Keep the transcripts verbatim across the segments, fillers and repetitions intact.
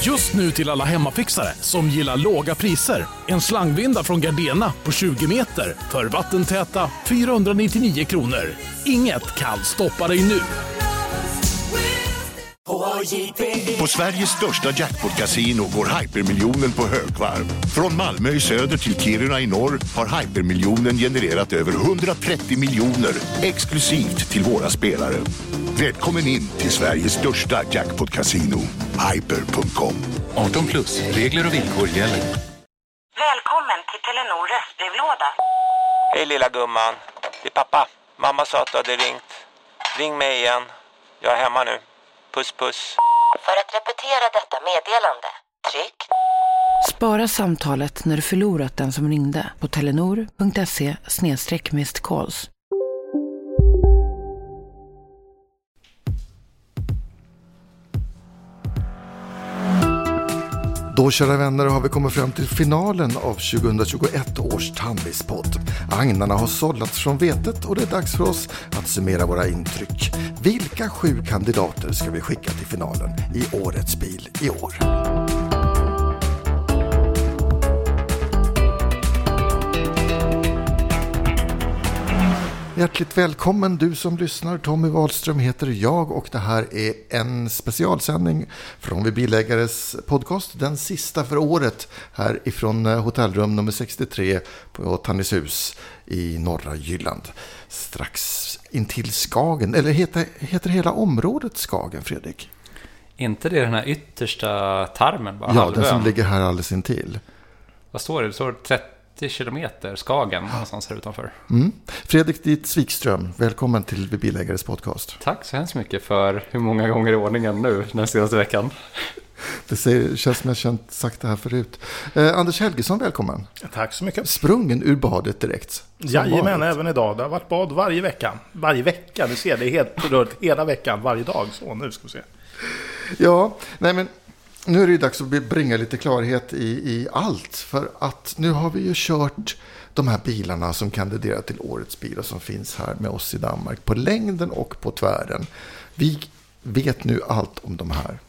Just nu till alla hemmafixare som gillar låga priser. En slangvinda från Gardena på tjugo meter för vattentäta fyrahundranittionio kronor. Inget kan stoppa dig nu. På Sveriges största jackpot-casino går Hypermiljonen på högvarv. Från Malmö i söder till Kiruna i norr har Hypermiljonen genererat över hundratrettio miljoner exklusivt till våra spelare. Välkommen in till Sveriges största jackpot-casino, hyper punkt com. arton plus, regler och villkor gäller. Välkommen till Telenor röstbrevlåda. Hej lilla gumman, det är pappa. Mamma sa att du hade ringt. Ring mig igen, jag är hemma nu. Puss puss. För att repetera detta meddelande, tryck. Spara samtalet när du förlorat den som ringde på telenor punkt se snedstreck missed calls. Då, kära vänner, har vi kommit fram till finalen av tjugohundratjugoett års Tanvispodd. Agnarna har sållats från vetet och det är dags för oss att summera våra intryck. Vilka sju kandidater ska vi skicka till finalen i årets bil i år? Hjärtligt välkommen du som lyssnar. Tommy Wahlström heter jag och det här är en specialsändning från Vi Bilägares podcast. Den sista för året här ifrån hotellrum nummer sextiotre på Tannishus i norra Jylland. Strax intill Skagen, eller heter, heter hela området Skagen, Fredrik? Inte det den här yttersta tarmen? Bara ja, halvön. Den som ligger här alldeles intill. Vad står det? Det står trettio kilometer Skagen någonstans här utanför. Mm. Fredrik Dietz Wikström, välkommen till Vi Bilägares podcast. Tack så hemskt mycket för hur många gånger i ordningen nu den senaste veckan. Det säger, känns som jag känt sagt det här förut. Eh, Anders Helgesson, välkommen. Tack så mycket. Sprungen ur badet direkt. Jajamän, även idag. Det har varit bad varje vecka. Varje vecka, du ser, det är helt rört hela veckan, varje dag. Så nu ska vi se. Ja, nej men nu är det ju dags att bringa lite klarhet i, i allt. För att nu har vi ju kört de här bilarna som kandiderar till årets bilar som finns här med oss i Danmark. På längden och på tvären. Vi vet nu allt om de här.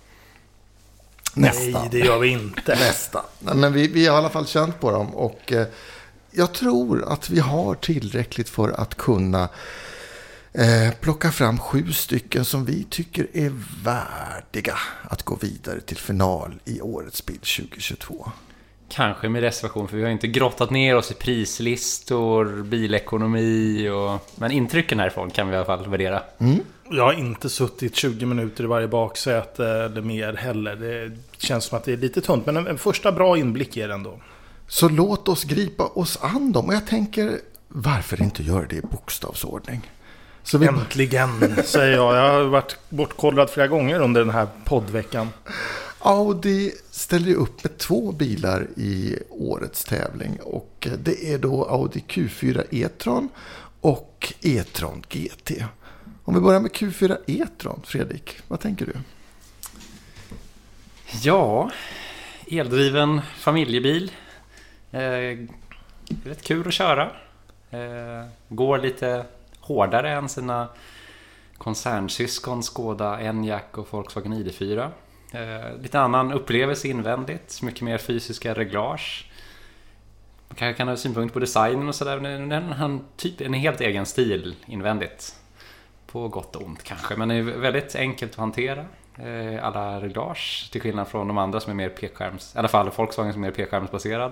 Nästa. Nej, det gör vi inte. Nästa. Men vi, vi har i alla fall känt på dem. Och eh, jag tror att vi har tillräckligt för att kunna Eh, plocka fram sju stycken som vi tycker är värdiga att gå vidare till final i årets bil tjugohundratjugotvå. Kanske med reservation, för vi har inte grottat ner oss i prislistor, bilekonomi och... men intrycken härifrån kan vi i alla fall värdera. Mm. Jag har inte suttit tjugo minuter i varje baksäte eller mer heller. Det känns som att det är lite tunt, men en, en första bra inblick är det ändå. Så låt oss gripa oss an dem. Och jag tänker, varför inte göra det i bokstavsordning? Så vi... Äntligen, säger jag. Jag har varit bortkollad flera gånger under den här poddveckan. Audi ställer ju upp med två bilar i årets tävling. Och det är då Audi Q fyra e-tron och e-tron G T. Om vi börjar med Q fyra e-tron, Fredrik, vad tänker du? Ja, eldriven familjebil. Eh, rätt kul att köra. Eh, går lite hårdare än sina koncernsyskon Skoda Enyaq och Volkswagen I D fyra. Eh, lite annan upplevelse invändigt, mycket mer fysiska reglage. Man kanske kan ha synpunkt på designen och sådär, men den har typ en helt egen stil invändigt. På gott och ont kanske, men det är väldigt enkelt att hantera. Eh, alla reglage, till skillnad från de andra som är mer p-skärms, i alla fall Volkswagen som är mer p-skärmsbaserad.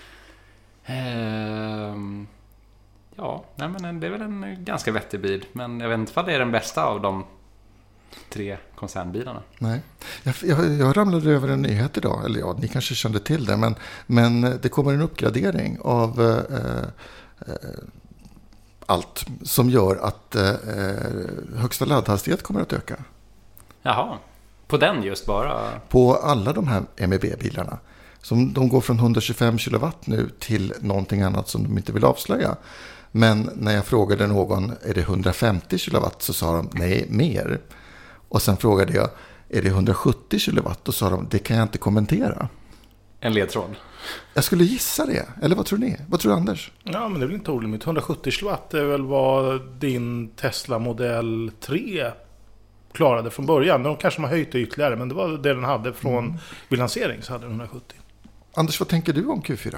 Eh, Ja, nej men det är väl en ganska vettig bil. Men jag vet inte vad det är den bästa av de tre koncernbilarna. Nej, jag, jag, jag ramlade över en nyhet idag. Eller ja, ni kanske kände till det. Men, men det kommer en uppgradering av eh, eh, allt som gör att eh, högsta laddhastighet kommer att öka. Jaha, på den just bara? På alla de här M E B-bilarna. Som de går från hundratjugofem kilowatt nu till någonting annat som de inte vill avslöja. Men när jag frågade någon, är det hundrafemtio kilowatt, så sa de nej, mer. Och sen frågade jag, är det hundrasjuttio kilowatt? Och sa de, det kan jag inte kommentera. En ledtråd. Jag skulle gissa det. Eller vad tror ni? Vad tror du, Anders? Ja, men det är väl inte orimligt. hundrasjuttio kilowatt är väl vad din Tesla Model tre klarade från början. De kanske har höjt det ytterligare, men det var det den hade från mm. vid lansering, så hade den hundrasjuttio. Anders, vad tänker du om Q fyra?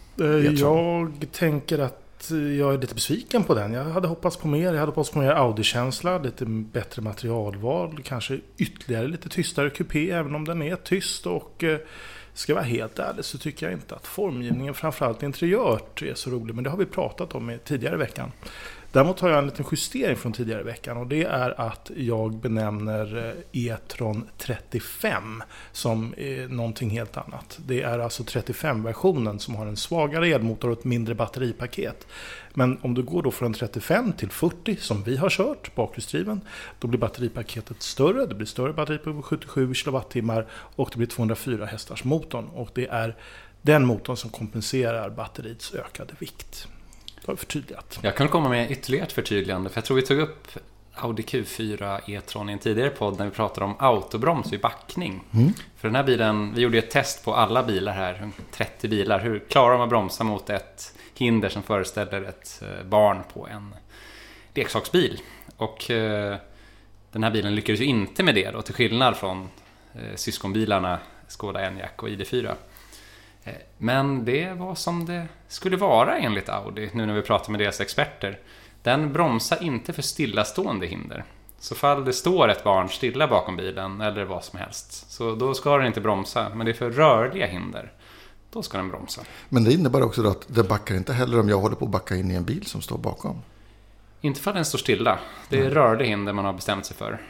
Jag tänker att jag är lite besviken på den. Jag hade hoppats på mer. Jag hade hoppats på mer Audi-känsla, lite bättre materialval, kanske ytterligare lite tystare kupé, även om den är tyst. Och eh, ska jag vara helt ärlig så tycker jag inte att formgivningen, framförallt interiört, är så rolig. Men det har vi pratat om i tidigare i veckan. Däremot har jag en liten justering från tidigare i veckan, och det är att jag benämner e-tron trettiofem som är någonting helt annat. Det är alltså trettiofem-versionen som har en svagare elmotor och ett mindre batteripaket. Men om du går då från trettiofem till fyrtio som vi har kört, bakhjulsdriven, då blir batteripaketet större. Det blir större batteri på sjuttiosju kilowattimmar och det blir tvåhundrafyra hästars motorn. Och det är den motorn som kompenserar batteriets ökade vikt. Förtydligat. Jag kan komma med ytterligare ett förtydligande, för jag tror vi tog upp Audi Q fyra e-tron i en tidigare podd när vi pratade om autobroms vid backning. Mm. För den här bilen, vi gjorde ett test på alla bilar här, trettio bilar. Hur klarar de att bromsa mot ett hinder som föreställer ett barn på en leksaksbil? Och eh, den här bilen lyckades ju inte med det då, till skillnad från eh, syskonbilarna Skoda Enyaq och I D fyra. Men det var som det skulle vara enligt Audi, nu när vi pratar med deras experter. Den bromsar inte för stillastående hinder. Så fall det står ett barn stilla bakom bilen eller vad som helst, så då ska den inte bromsa. Men det är för rörliga hinder, då ska den bromsa. Men det innebär också då att det backar inte heller om jag håller på att backa in i en bil som står bakom? Inte för att den står stilla. Det är mm. rörliga hinder man har bestämt sig för.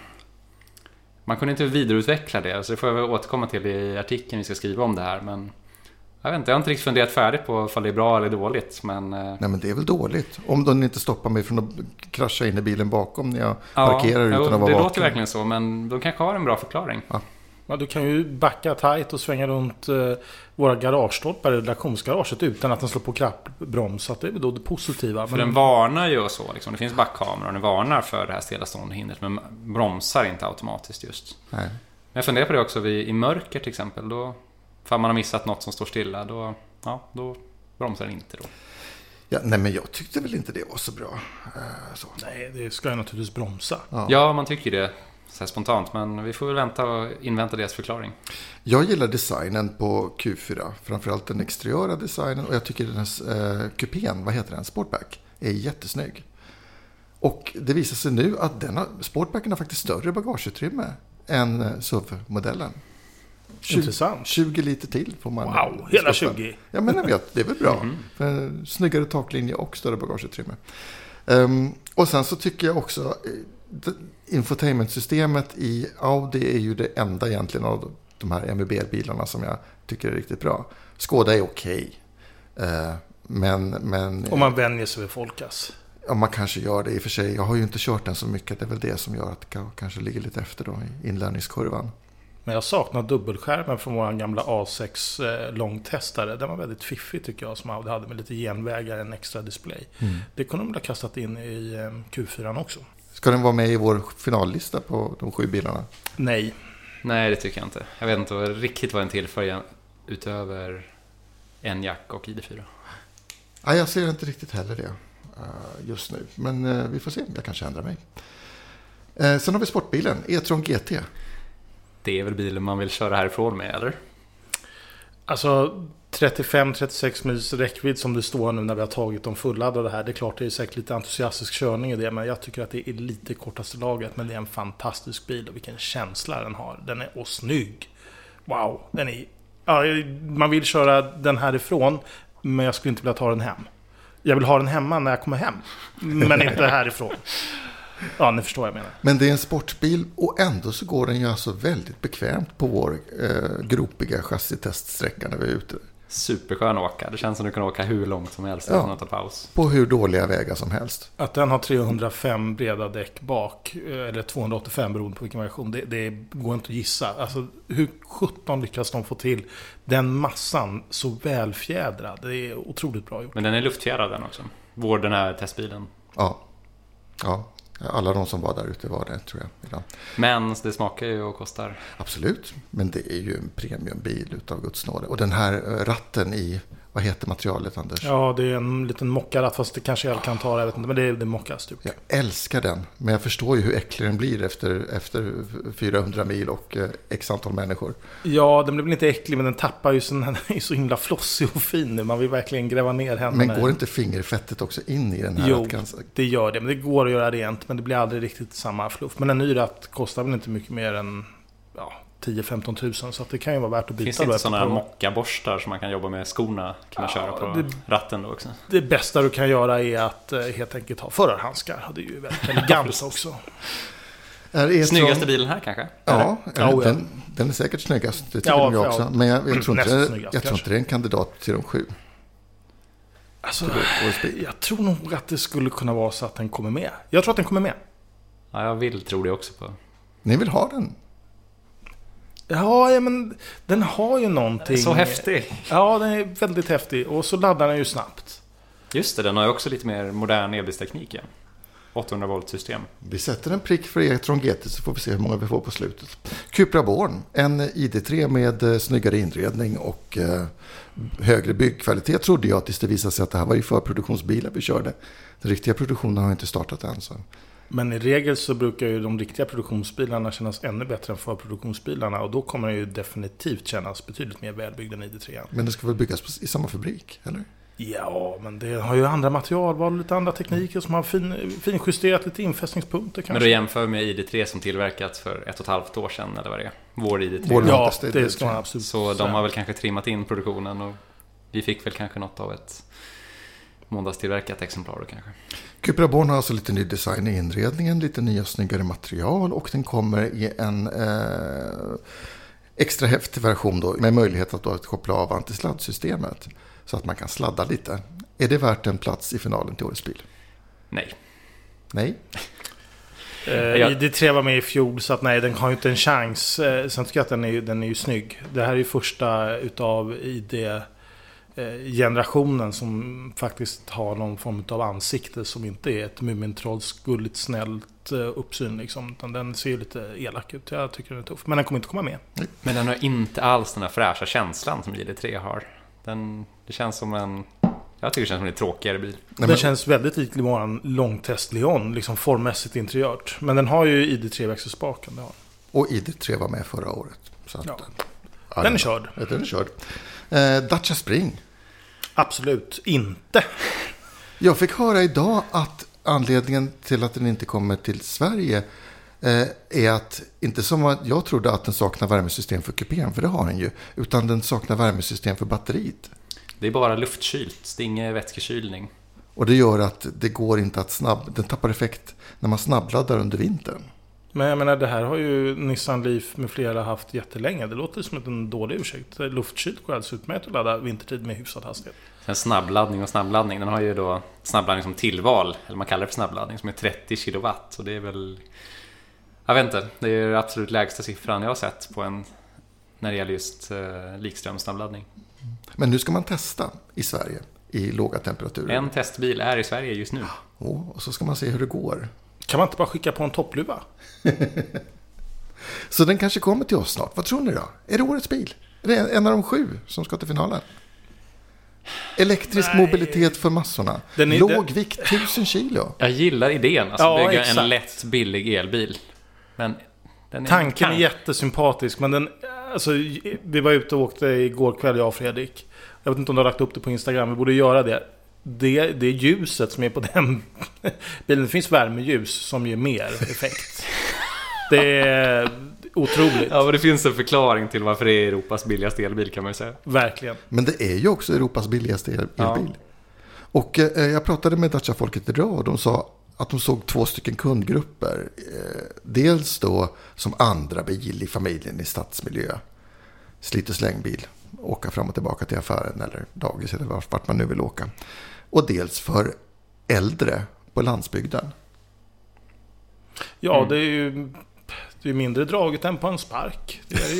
Man kunde inte vidareutveckla det, så det får jag återkomma till i artikeln vi ska skriva om det här. Men jag vet inte, jag har inte riktigt funderat färdigt på om det är bra eller dåligt. Men nej, men det är väl dåligt. Om de inte stoppar mig från att krascha in i bilen bakom när jag ja, parkerar utan jo, att vara det vaken. Låter verkligen så, men de kanske har en bra förklaring. Ja. Ja, du kan ju backa tajt och svänga runt eh, våra garagestolpar i redaktionsgaraget utan att den slår på knappbroms. Så att det är då det positiva. För men den varnar ju och så. Liksom. Det finns backkameror och den varnar för det här stillastående hindret, men bromsar inte automatiskt just. Nej. Men jag funderar på det också vid, i mörker till exempel. Då, för man har missat något som står stilla, då, ja, då bromsar den inte då. Ja, nej, men jag tyckte väl inte det var så bra. Uh, så. Nej, det ska jag naturligtvis bromsa. Ja, ja man tycker det. Så här spontant, men vi får väl vänta och invänta deras förklaring. Jag gillar designen på Q fyra, framförallt den exteriöra designen, och jag tycker den här eh, kupén, vad heter den, Sportback, är jättesnygg. Och det visar sig nu att denna Sportbacken har faktiskt större bagageutrymme än eh, S U V-modellen. Intressant. tjugo liter till får man. Wow, hela tjugo. Ja, men jag vet, det är väl bra. Mm. För snyggare taklinje och större bagageutrymme. Um, och sen så tycker jag också infotainmentsystemet i Audi är ju det enda egentligen av de här M U B-bilarna som jag tycker är riktigt bra. Skoda är okej. Okay. Uh, men, men, Om man vänjer sig vid Folkas. Ja, man kanske gör det i och för sig. Jag har ju inte kört den så mycket. Det är väl det som gör att jag kanske ligger lite efter då i inlärningskurvan. Men jag saknar dubbelskärmen från vår gamla A sex eh, långtestare. Den var väldigt fiffig tycker jag, som Audi hade med lite genvägar, en extra display. Mm. Det kunde de ha kastat in i eh, Q fyra också. Ska den vara med i vår finallista på de sju bilarna? Nej. Nej, det tycker jag inte. Jag vet inte riktigt vad den tillför utöver Enyaq och I D fyra. Nej, jag ser inte riktigt heller det just nu. Men vi får se, jag kanske ändrar mig. Sen har vi sportbilen, e-tron G T. Det är väl bilen man vill köra härifrån med, eller? Alltså trettiofem till trettiosex mils räckvidd som det står nu när vi har tagit de fulladdade här. Det är klart, det är säkert lite entusiastisk körning i det, men jag tycker att det är lite kortaste laget. Men det är en fantastisk bil och vilken känsla den har. Den är och snygg. Wow, den är... Ja, man vill köra den härifrån, men jag skulle inte vilja ta den hem. Jag vill ha den hemma när jag kommer hem, men inte härifrån. Ja, ni förstår vad jag menar. Men det är en sportbil och ändå så går den ju alltså väldigt bekvämt på vår eh, gropiga chassiteststräcka när vi är ute. Superskön att åka. Det känns som att du kan åka hur långt som helst utan att ta paus. På hur dåliga vägar som helst. Att den har trehundrafem breda däck bak, eller tvåhundraåttiofem beroende på vilken version, det, det går inte att gissa. Alltså, hur sjutton lyckas de få till den massan så välfjädrad? Det är otroligt bra gjort. Men den är luftfjädrad den också. Vår den här testbilen. Ja, ja. Alla de som var där ute var det, tror jag. Idag. Men det smakar ju och kostar. Absolut, men det är ju en premiumbil utav Guds nåde. Och den här ratten i Vad heter materialet, Anders? Ja, det är en liten mockaratt, fast det kanske jag kan ta, jag vet inte, men det är, det är mockastuk. Jag älskar den, men jag förstår ju hur äcklig den blir efter, efter fyrahundra mil och eh, x antal människor. Ja, den blir väl inte äcklig, men den tappar ju så, den är så himla flossig och fin nu. Man vill verkligen gräva ner händerna. Men går inte fingerfettet också in i den här? Jo, ganska... det gör det, men det går att göra rent, men det blir aldrig riktigt samma fluff. Men en ny ratt kostar väl inte mycket mer än ja, tio till femton tusen, så att det kan ju vara värt att byta. Finns det inte sådana mockaborstar som man kan jobba med skorna, kan man ja, köra på det, ratten då också? Det bästa du kan göra är att eh, helt enkelt ha förarhandskar, och det är ju väldigt elegant också. Är Snyggaste som... bilen här kanske? Ja, ja, ja. Den, den är säkert snyggast, det tycker ja, jag också. Ja. Men jag, jag, tror inte, jag, snyggast, jag tror inte det är en kandidat till de sju. Alltså, jag tror nog att det skulle kunna vara så att den kommer med. Jag tror att den kommer med. Ja, jag vill tro det också på. Ni vill ha den? Ja, ja, men den har ju någonting. Så häftig. Ja, den är väldigt häftig. Och så laddar den ju snabbt. Just det, den har ju också lite mer modern elbilsteknik. Ja. åttahundra volt system. Vi sätter en prick för E-tron G T så får vi se hur många vi får på slutet. Cupra Born, en I D tre med eh, snyggare inredning och eh, högre byggkvalitet trodde jag tills det visade sig att det här var ju förproduktionsbilar vi körde. Den riktiga produktionen har inte startat än. Så. Men i regel så brukar ju de riktiga produktionsbilarna kännas ännu bättre än förproduktionsbilarna, och då kommer det ju definitivt kännas betydligt mer välbyggd än I D tre. Men det ska väl byggas på, i samma fabrik, eller? Ja, men det har ju andra materialval, lite andra tekniker som har fin, finjusterat lite infästningspunkter kanske. Men du jämför med I D tre som tillverkats för ett och ett halvt år sedan, eller vad det är? Vår I D tre. Vår ja, det ska man absolut. Så de har väl kanske trimmat in produktionen, och vi fick väl kanske något av ett måndagstillverkat exemplar då kanske. Cupra Born har alltså lite ny design i inredningen, lite nya snyggare material, och den kommer i en eh, extra häftig version då, med möjlighet att, då, att koppla av antisladdsystemet så att man kan sladda lite. Är det värt en plats i finalen till årets bil? Nej. Nej? Eh, I D tre var med i fjol, så att nej, den har ju inte en chans. Eh, sen tycker jag att den är, den är ju snygg. Det här är ju första utav I D generationen som faktiskt har någon form av ansikte som inte är ett Mumintrolls gulligt snällt uppsyn liksom, utan den ser ju lite elak ut. Jag tycker den är tuff, men den kommer inte komma med. Men den har inte alls den här fräscha känslan som I D tre har. Den, det känns som en, jag tycker det känns som en tråkigare bil. Den men... känns väldigt lik våran långtest Leon, liksom formmässigt interiört. Men den har ju I D tre växelspaken. Och I D tre var med förra året. Så att, ja. Ja, den är körd. Ja, den är körd. Eh, Dacia Spring. Absolut inte. Jag fick höra idag att anledningen till att den inte kommer till Sverige eh, är att, inte som att jag trodde att den saknar värmesystem för kupén, för det har den ju, utan den saknar värmesystem för batteriet. Det är bara luftkylt, det är ingen vätskekylning. Och det gör att det går inte att snabb, den tappar effekt när man snabbladdar under vintern. Men jag menar, det här har ju Nissan Leaf med flera haft jättelänge. Det låter som en dålig ursäkt. Luftkylt går alltså utmärkt att ladda vintertid med hyfsad hastighet. En snabbladdning och snabbladdning, den har ju då snabbladdning som tillval, eller man kallar det för snabbladdning, som är trettio kilowatt. Så det är väl, jag vet inte, det är absolut lägsta siffran jag har sett på en, när det gäller just eh, likströmssnabbladdning. Men nu ska man testa i Sverige i låga temperaturer. En testbil är i Sverige just nu. Oh, och så ska man se hur det går. Kan man inte bara skicka på en toppluva? Så den kanske kommer till oss snart. Vad tror ni då? Är det årets bil? Är det en av de sju som ska till finalen? Elektrisk Nej. mobilitet för massorna. Den är, Låg den... vikt tusen kilo. Jag gillar idén. Alltså ja, bygga exakt. en lätt, billig elbil. Men den är Tanken är jättesympatisk. Men den, alltså, vi var ute och åkte igår kväll, jag och Fredrik. Jag vet inte om du har lagt upp det på Instagram. Vi borde göra det. Det, det är ljuset som är på den bilen. Det finns värmeljus som ger mer effekt. Det är otroligt. Ja, och det finns en förklaring till varför det är Europas billigaste elbil, kan man ju säga. Verkligen. Men det är ju också Europas billigaste elbil. Ja. Och eh, jag pratade med Dacia-folket idag och de sa att de såg två stycken kundgrupper. Eh, dels då som andra bil i familjen i stadsmiljö. Slit- och slängbil. Åka fram och tillbaka till affären eller dagis eller vart man nu vill åka. Och dels för äldre på landsbygden. Ja, mm. det är ju det är mindre draget än på en spark. Det är det ju.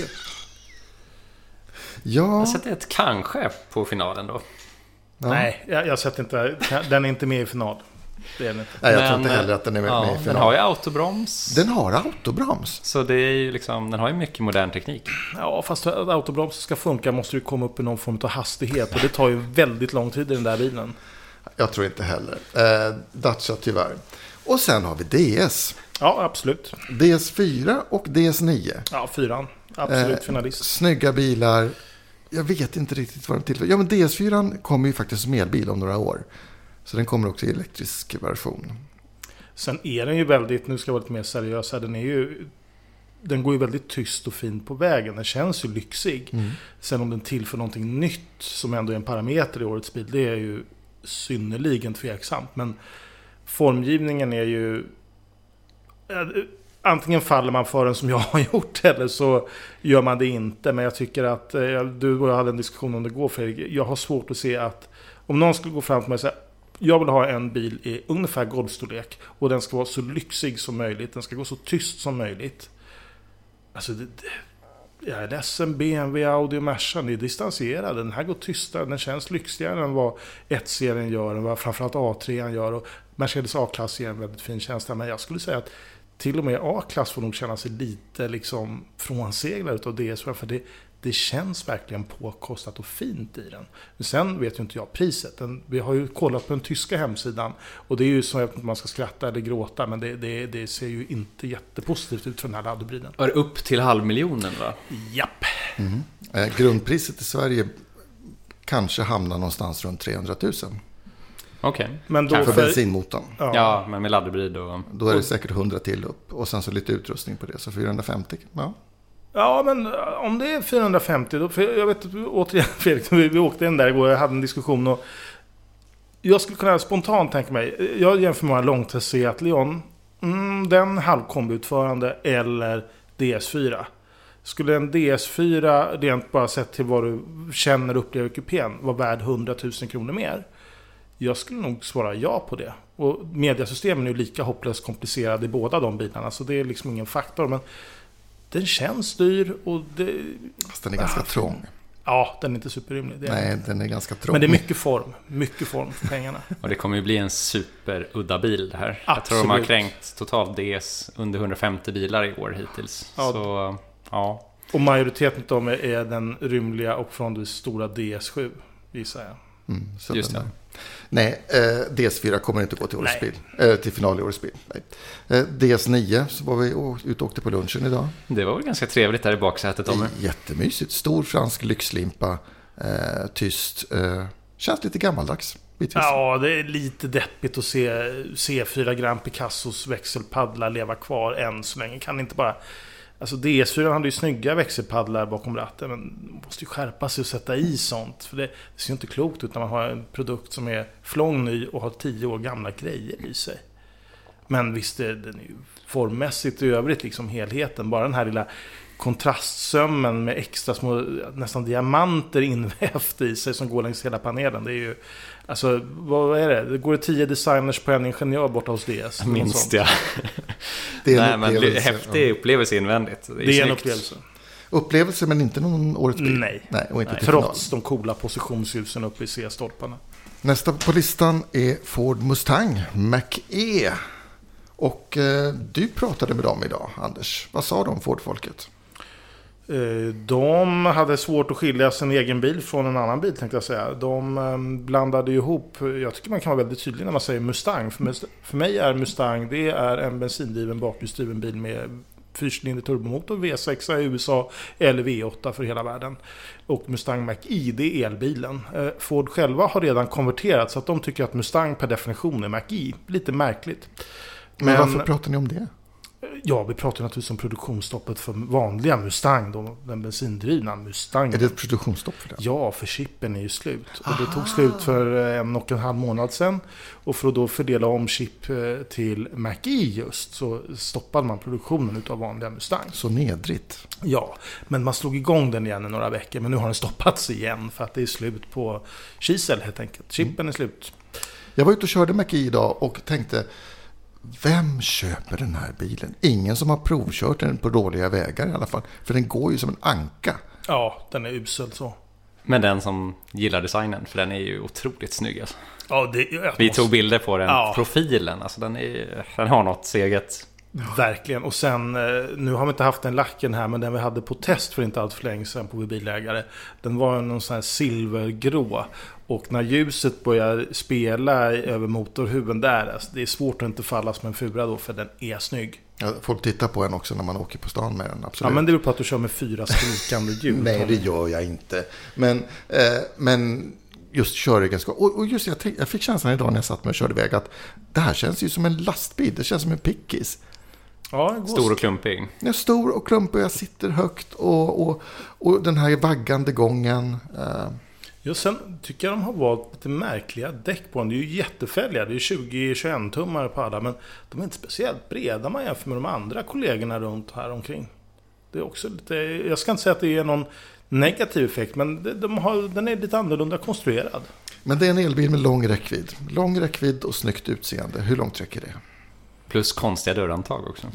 Ja. Jag sätter ett kanske på finalen då. Ja. Nej, jag, jag sätter inte. Den är inte med i final. Det är den inte. Nej, jag Men, tror inte heller att den är med, ja, med i final. Den har ju autobroms. Den har autobroms. Så det är ju liksom, den har ju mycket modern teknik. Ja, fast för att autobroms ska funka måste du komma upp i någon form av hastighet. Och det tar ju väldigt lång tid i den där bilen. Jag tror inte heller. Eh, Dacia tyvärr. Och sen har vi D S. Ja, absolut. D S fyra och D S nio. Ja, fyran. Absolut Eh, finalist. Snygga bilar. Jag vet inte riktigt vad de tillför. Ja, men D S fyra kommer ju faktiskt som elbil om några år. Så den kommer också i elektrisk version. Sen är den ju väldigt, nu ska jag vara lite mer seriös här, den är ju, den går ju väldigt tyst och fint på vägen. Den känns ju lyxig. Mm. Sen om den tillför någonting nytt som ändå är en parameter i årets bil, det är ju synnerligen tveksamt. Men formgivningen är ju, antingen faller man för den som jag har gjort eller så gör man det inte. Men jag tycker att, du och jag hade en diskussion om det går, Fredrik. Jag har svårt att se att om någon skulle gå fram till mig och säga jag vill ha en bil i ungefär golvstorlek och den ska vara så lyxig som möjligt, den ska gå så tyst som möjligt. Alltså det, det, jag är ledsen, B M W, Audi och Merca, det är distanserade. Den här går tystare, den känns lyxigare än vad ett-serien gör, än vad framförallt A tre gör, och Mercedes A-klass ger en väldigt fin känsla. Men jag skulle säga att till och med A-klass får nog känna sig lite liksom frånseglad utav D S, för det Det känns verkligen påkostat och fint i den. Men sen vet ju inte jag priset. Den, vi har ju kollat på den tyska hemsidan. Och det är ju så att man ska skratta eller gråta. Men det, det, det ser ju inte jättepositivt ut för den här laddhybriden. Var det upp till halvmiljonen, va? Japp. Mm. Eh, grundpriset i Sverige kanske hamnar någonstans runt trehundratusen. Okej. Okay. Men då för, för bensinmotorn. Ja. ja, men med laddhybrid och... Då är det säkert hundra till upp. Och sen så lite utrustning på det. Så fyrahundrafemtio. Ja. Ja, men om det är fyrahundrafemtio, då, för jag vet återigen, Fredrik, vi, vi åkte in där igår och hade en diskussion, och jag skulle kunna spontant tänka mig, jag jämför med en långtest Seat Leon, mm, den halvkombiutförande eller D S fyra. Skulle en D S fyra, rent bara sett till vad du känner och upplever kupén, vara värd hundratusen kronor mer? Jag skulle nog svara ja på det. Och mediasystemen är ju lika hopplöst komplicerade i båda de bilarna, så det är liksom ingen faktor, men den känns dyr och det... Fast den är ganska ah, trång. Ja, den är inte superrymlig. Det är Nej, den. den är ganska trång. Men det är mycket form. Mycket form för pengarna. Och det kommer ju bli en superudda bil det här. Absolut. Jag tror de har kränkt totalt D S under hundrafemtio bilar i år hittills. Ja. Så, ja. Och majoriteten av dem är den rymliga och från det stora D S sju, visar jag. Mm, så Just det. Nej, eh, D S fyra kommer inte gå till årets bil. Eh, till final i årets bil. Nej. Eh, D S nio, så var vi ute och åkte på lunchen idag. Det var väl ganska trevligt där i baksätet. Om Jättemysigt. Stor fransk lyxlimpa. Eh, tyst. Eh, känns lite gammaldags. Bitvis. Ja, det är lite deppigt att se C fyra Grand Picassos växelpaddlar leva kvar än så länge. Kan inte bara... Alltså D S fyra hade ju snygga växelpaddlar bakom ratten, men måste ju skärpa sig och sätta i sånt. För det, det ser ju inte klokt ut när man har en produkt som är flång ny och har tio år gamla grejer i sig. Men visst, det, den är ju formmässigt i övrigt liksom helheten. Bara den här lilla kontrastsömmen med extra små nästan diamanter invävt i sig som går längs hela panelen. Det är ju, alltså, vad är det? Det går tio designers på en ingenjör borta hos D S. Minst, ja. Det är en Nej, upplevelse. Men häftig upplevelse invändigt. Det är, det är en upplevelse. Upplevelse, men inte någon årets bil. Nej, Nej, och inte Nej. Trots de coola positionsljusen uppe i C-stolparna. Nästa på listan är Ford Mustang Mach-E. Och eh, du pratade med dem idag, Anders. Vad sa de om Ford-folket? De hade svårt att skilja sin egen bil från en annan bil, tänkte jag säga. De blandade ihop, jag tycker man kan vara väldigt tydlig när man säger Mustang. För mig är Mustang, det är en bensindriven bakhjulsdriven bil med fyrcylindrig turbomotor, V sex i U S A eller V åtta för hela världen. Och Mustang Mach-E, det är elbilen. Ford själva har redan konverterat så att de tycker att Mustang per definition är Mach-E. Lite märkligt. Men, Men varför pratar ni om det? Ja, vi pratar naturligtvis om produktionsstoppet för vanliga Mustang, då, den bensindrivna Mustang. Är det ett produktionsstopp för det? Ja, för chippen är ju slut. Och det tog slut för en och en halv månad sedan. Och för att då fördela om chip till Mach-E just, så stoppade man produktionen av vanliga Mustang. Så nedrigt. Ja, men man slog igång den igen i några veckor. Men nu har den stoppats igen för att det är slut på kisel helt enkelt. Chippen mm. är slut. Jag var ute och körde Mach-E idag och tänkte... Vem köper den här bilen? Ingen som har provkört den på dåliga vägar i alla fall. För den går ju som en anka. Ja, den är usel så. Men den som gillar designen, för den är ju otroligt snygg alltså. Ja, det, jag Vi måste... tog bilder på den, ja. profilen, alltså den, är, den har något seget. Verkligen, och sen, nu har vi inte haft den lacken här, men den vi hade på test för inte allt för länge sedan på bilägare, den var någon sån här silvergrå, och när ljuset börjar spela över motorhuven där, alltså, det är svårt att inte falla som en fura då, för den är snygg. Ja, folk tittar på en också när man åker på stan med den, absolut. Ja, men det beror på att du kör med fyra skrikande ljud. Nej, det gör jag inte. Men, eh, men just köregenskap. Och, och just jag, tänkte, jag fick känslan idag när jag satt med och körde iväg att det här känns ju som en lastbil. Det känns som en pickis. Ja, stor och klumpig. Jag är stor och klumpig, jag sitter högt och, och, och den här vaggande gången. Eh. Ja, sen tycker jag de har valt lite märkliga däck på den. Det är ju jättefälliga, det är tjugo till tjugoett tummar på alla, men de är inte speciellt breda man jämför med de andra kollegorna runt här omkring. Det är också lite, jag ska inte säga att det är någon negativ effekt, men de, de har, den är lite annorlunda konstruerad. Men det är en elbil med lång räckvidd. Lång räckvidd och snyggt utseende. Hur långt räcker det? Plus konstiga dörrantag också.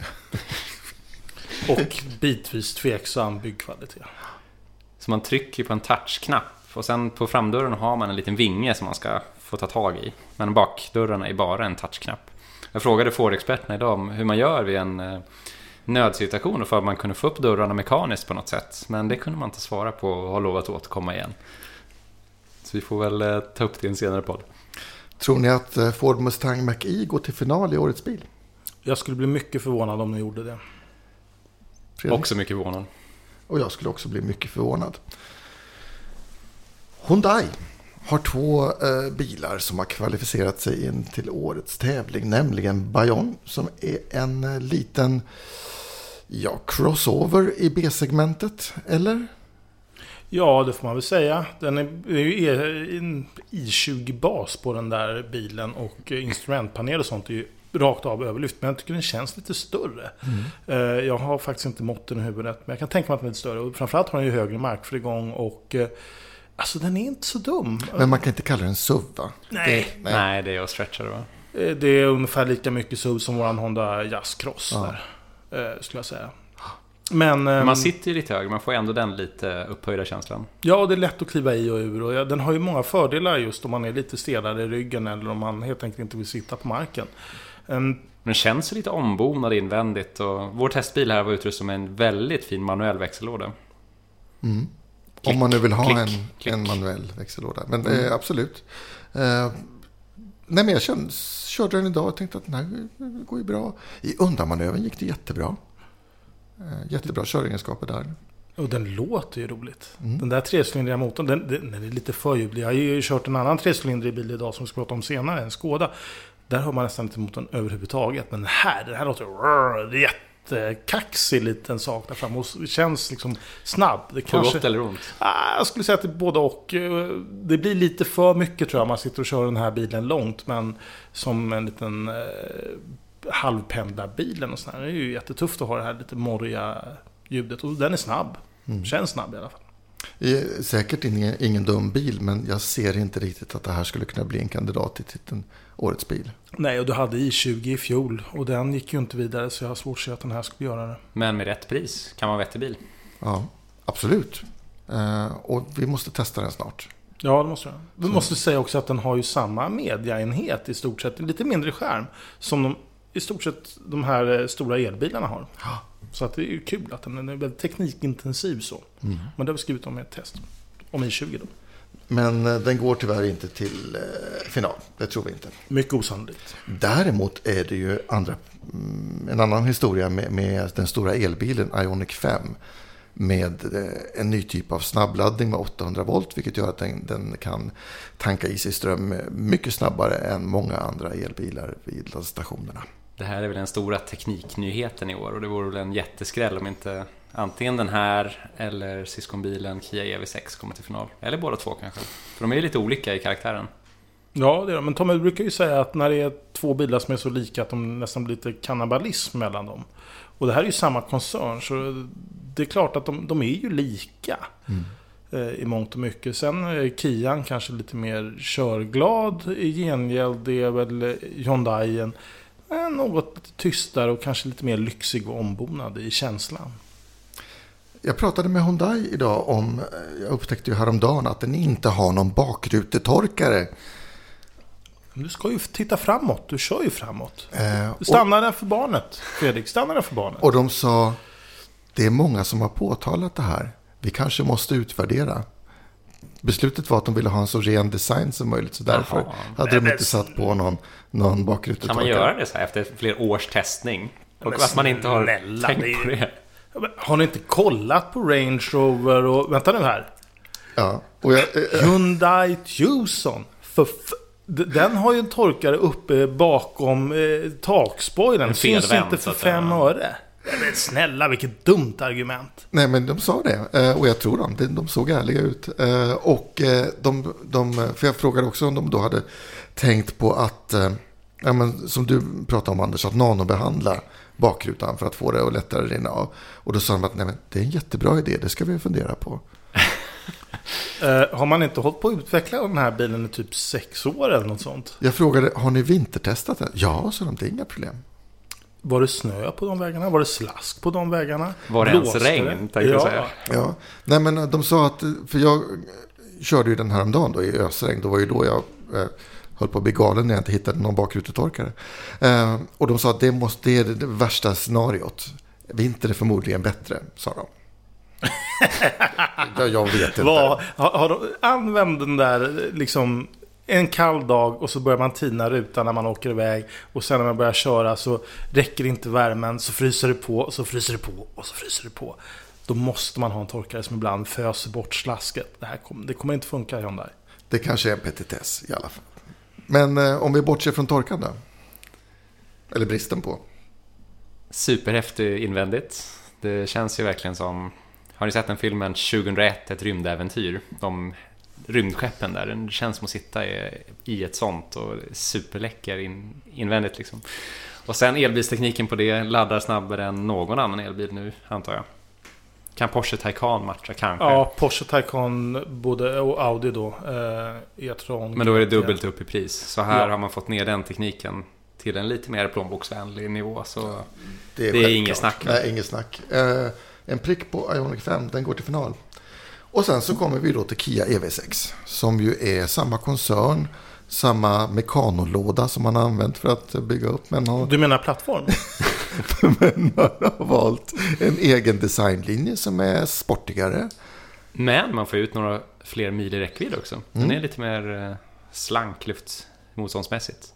Och bitvis tveksam byggkvalitet. Så man trycker på en touchknapp och sen på framdörren har man en liten vinge som man ska få ta tag i. Men bakdörrarna är bara en touchknapp. Jag frågade Ford-experterna idag om hur man gör vid en nödsituation för att man kunde få upp dörrarna mekaniskt på något sätt. Men det kunde man inte svara på och har lovat att återkomma igen. Så vi får väl ta upp det i en senare podd. Tror ni att Ford Mustang Mach-E går till final i årets bil? Jag skulle bli mycket förvånad om ni gjorde det. Fredrik? Också mycket förvånad. Och jag skulle också bli mycket förvånad. Hyundai har två eh, bilar som har kvalificerat sig in till årets tävling. Nämligen Bayon som är en eh, liten ja, crossover i B-segmentet, eller? Ja, det får man väl säga. Den är, är ju en i tjugo-bas på den där bilen och instrumentpanel och sånt är ju rakt av överlyft. Men jag tycker den känns lite större. Mm. Jag har faktiskt inte måtten i huvudet, men jag kan tänka mig att den är lite större. Och framförallt har den ju högre markfrigång och alltså den är inte så dum. Men man kan inte kalla den S U V, va? Nej. Det, nej. nej, det är att stretcha det, va? Det är ungefär lika mycket S U V som våran Honda Jazz Cross ja. där, skulle jag säga. Men, Men man sitter ju lite högre, man får ändå den lite upphöjda känslan. Ja, det är lätt att kliva i och ur. Och den har ju många fördelar just om man är lite stelare i ryggen eller om man helt enkelt inte vill sitta på marken. Um, Den känns lite ombonad invändigt. Och vår testbil här var utrustad med en väldigt fin manuell växellåda. Mm. Klick, om man nu vill ha klick, en, klick. en manuell växellåda. Men mm. eh, absolut. Eh, nej, men jag kände, körde den idag och tänkte att nej, det går ju bra. I undanmanövern gick det jättebra. Jättebra köregenskaper där. Och den låter ju roligt. Mm. Den där trecylindriga motorn, den, den är lite förljudlig. Jag har ju kört en annan trecylindrig bil idag som vi ska prata om senare, en Skoda. Där hör man nästan inte motorn överhuvudtaget. Men här, den här låter rrr, jättekaxig liten sak där fram. Och känns liksom snabb. Det kanske, gott eller ont? Ah, jag skulle säga att det är både och. Det blir lite för mycket tror jag. Man sitter och kör den här bilen långt. Men som en liten eh, halvpendlarbilen och sådär. Det är ju jättetufft att ha det här lite morriga ljudet. Och den är snabb. Mm. Känns snabb i alla fall. Det är säkert ingen, ingen dum bil, men jag ser inte riktigt att det här skulle kunna bli en kandidat till titeln årets bil. Nej, och du hade i tjugo i fjol och den gick ju inte vidare, så jag har svårt att se att den här skulle göra det. Men med rätt pris kan man vara vettig bil. Ja, absolut. Uh, och vi måste testa den snart. Ja, det måste jag. Vi så. måste säga också att den har ju samma mediaenhet i stort sett, lite mindre skärm som de, i stort sett de här stora elbilarna har. Ja. Så att det är ju kul att den är väldigt teknikintensiv så. Mm. Men det har vi skrivit om i ett test. Om i tjugo då. Men den går tyvärr inte till eh, final. Det tror vi inte. Mycket osannolikt. Däremot är det ju andra, en annan historia med, med den stora elbilen Ioniq fem. Med eh, en ny typ av snabbladdning med åttahundra volt. Vilket gör att den, den kan tanka i sig ström mycket snabbare än många andra elbilar vid laddstationerna. Det här är väl den stora tekniknyheten i år. Och det vore väl en jätteskräll om inte antingen den här eller syskonbilen Kia E V sex kommer till final. Eller båda två kanske. För de är ju lite olika i karaktären. Ja, det är de. Men Tommy brukar ju säga att när det är två bilar som är så lika att de nästan blir lite kannibalism mellan dem. Och det här är ju samma koncern, så det är klart att de, de är ju lika mm. eh, i mångt och mycket. Sen är Kian kanske lite mer körglad. I gengäld det är väl Hyundai en något tystare och kanske lite mer lyxig och ombonad i känslan. Jag pratade med Hyundai idag om, jag upptäckte ju häromdagen att den inte har någon bakrutetorkare. Du ska ju titta framåt, du kör ju framåt. Eh, stanna där för barnet, Fredrik, stanna där för barnet. Och de sa, det är många som har påtalat det här. Vi kanske måste utvärdera. Beslutet var att de ville ha en så ren design som möjligt, så därför Jaha, hade de inte satt på någon, någon bakrutetorkare. Kan man göra det så här efter flera års testning? Och att man inte har snälla, tänkt det är... på det. Har ni inte kollat på Range Rover och... Vänta nu här. Ja. Och jag, äh, Hyundai Tucson. För f... Den har ju en torkare uppe bakom eh, takspoilern. Den syns inte för fem öre. Men snälla, vilket dumt argument. Nej, men de sa det. Och jag tror dem. De såg ärliga ut. Och de, de, för jag frågade också om de då hade tänkt på att, ja, men, som du pratade om, Anders, att nanobehandla bakrutan för att få det att lättare rinna av. Och då sa de att nej, men, det är en jättebra idé, det ska vi fundera på. Uh, har man inte hållit på att utveckla den här bilen i typ sex år eller något sånt? Jag frågade, har ni vintertestat den? Ja, så de, det är inga problem. Var det snö på de vägarna? Var det slask på de vägarna? Var det ens regn, tänkte jag säga. Ja, nej men de sa att, för jag körde ju den här om dagen då i ösregn. Då var ju då jag eh, höll på att bli galen när jag inte hittade någon bakrutetorkare. Eh, och de sa att det, måste, det är det värsta scenariot. Vinter är förmodligen bättre, sa de. jag, jag vet inte. Vad, har, har de, använd den där liksom en kall dag och så börjar man tina rutan när man åker iväg och sen när man börjar köra så räcker inte värmen, så fryser det på och så fryser det på och så fryser det på. Då måste man ha en torkare som ibland föser bort slasket. Det här kom, det kommer inte funka, Hyundai. Det kanske är en petitess i alla fall. Men eh, om vi bortser från torkan då? Eller bristen på? Superhäftigt invändigt. Det känns ju verkligen som... Har ni sett den filmen tjugohundraett, ett rymdäventyr? De rymdskeppen där, den känns som att sitta i, i ett sånt och superläcker in, invändigt liksom. Och sen elbilstekniken på det laddar snabbare än någon annan elbil nu, antar jag. Kan Porsche Taycan matcha kanske? Ja, Porsche Taycan både och Audi då. Eh, E-tron. Men då är det dubbelt upp i pris. Så här ja. har man fått ner den tekniken till en lite mer plånboksvänlig nivå. Så det är, det är inget snack. Nej, inget snack. Eh, en prick på Ioniq fem, den går till final. Och sen så kommer vi då till Kia E V sex. Som ju är samma koncern. Samma mekanoloda som man har använt för att bygga upp. Men har... Du menar plattform? Men man har valt en egen designlinje som är sportigare. Men man får ut några fler mil i räckvidd också. Den mm. är lite mer slank luftmotståndsmässigt.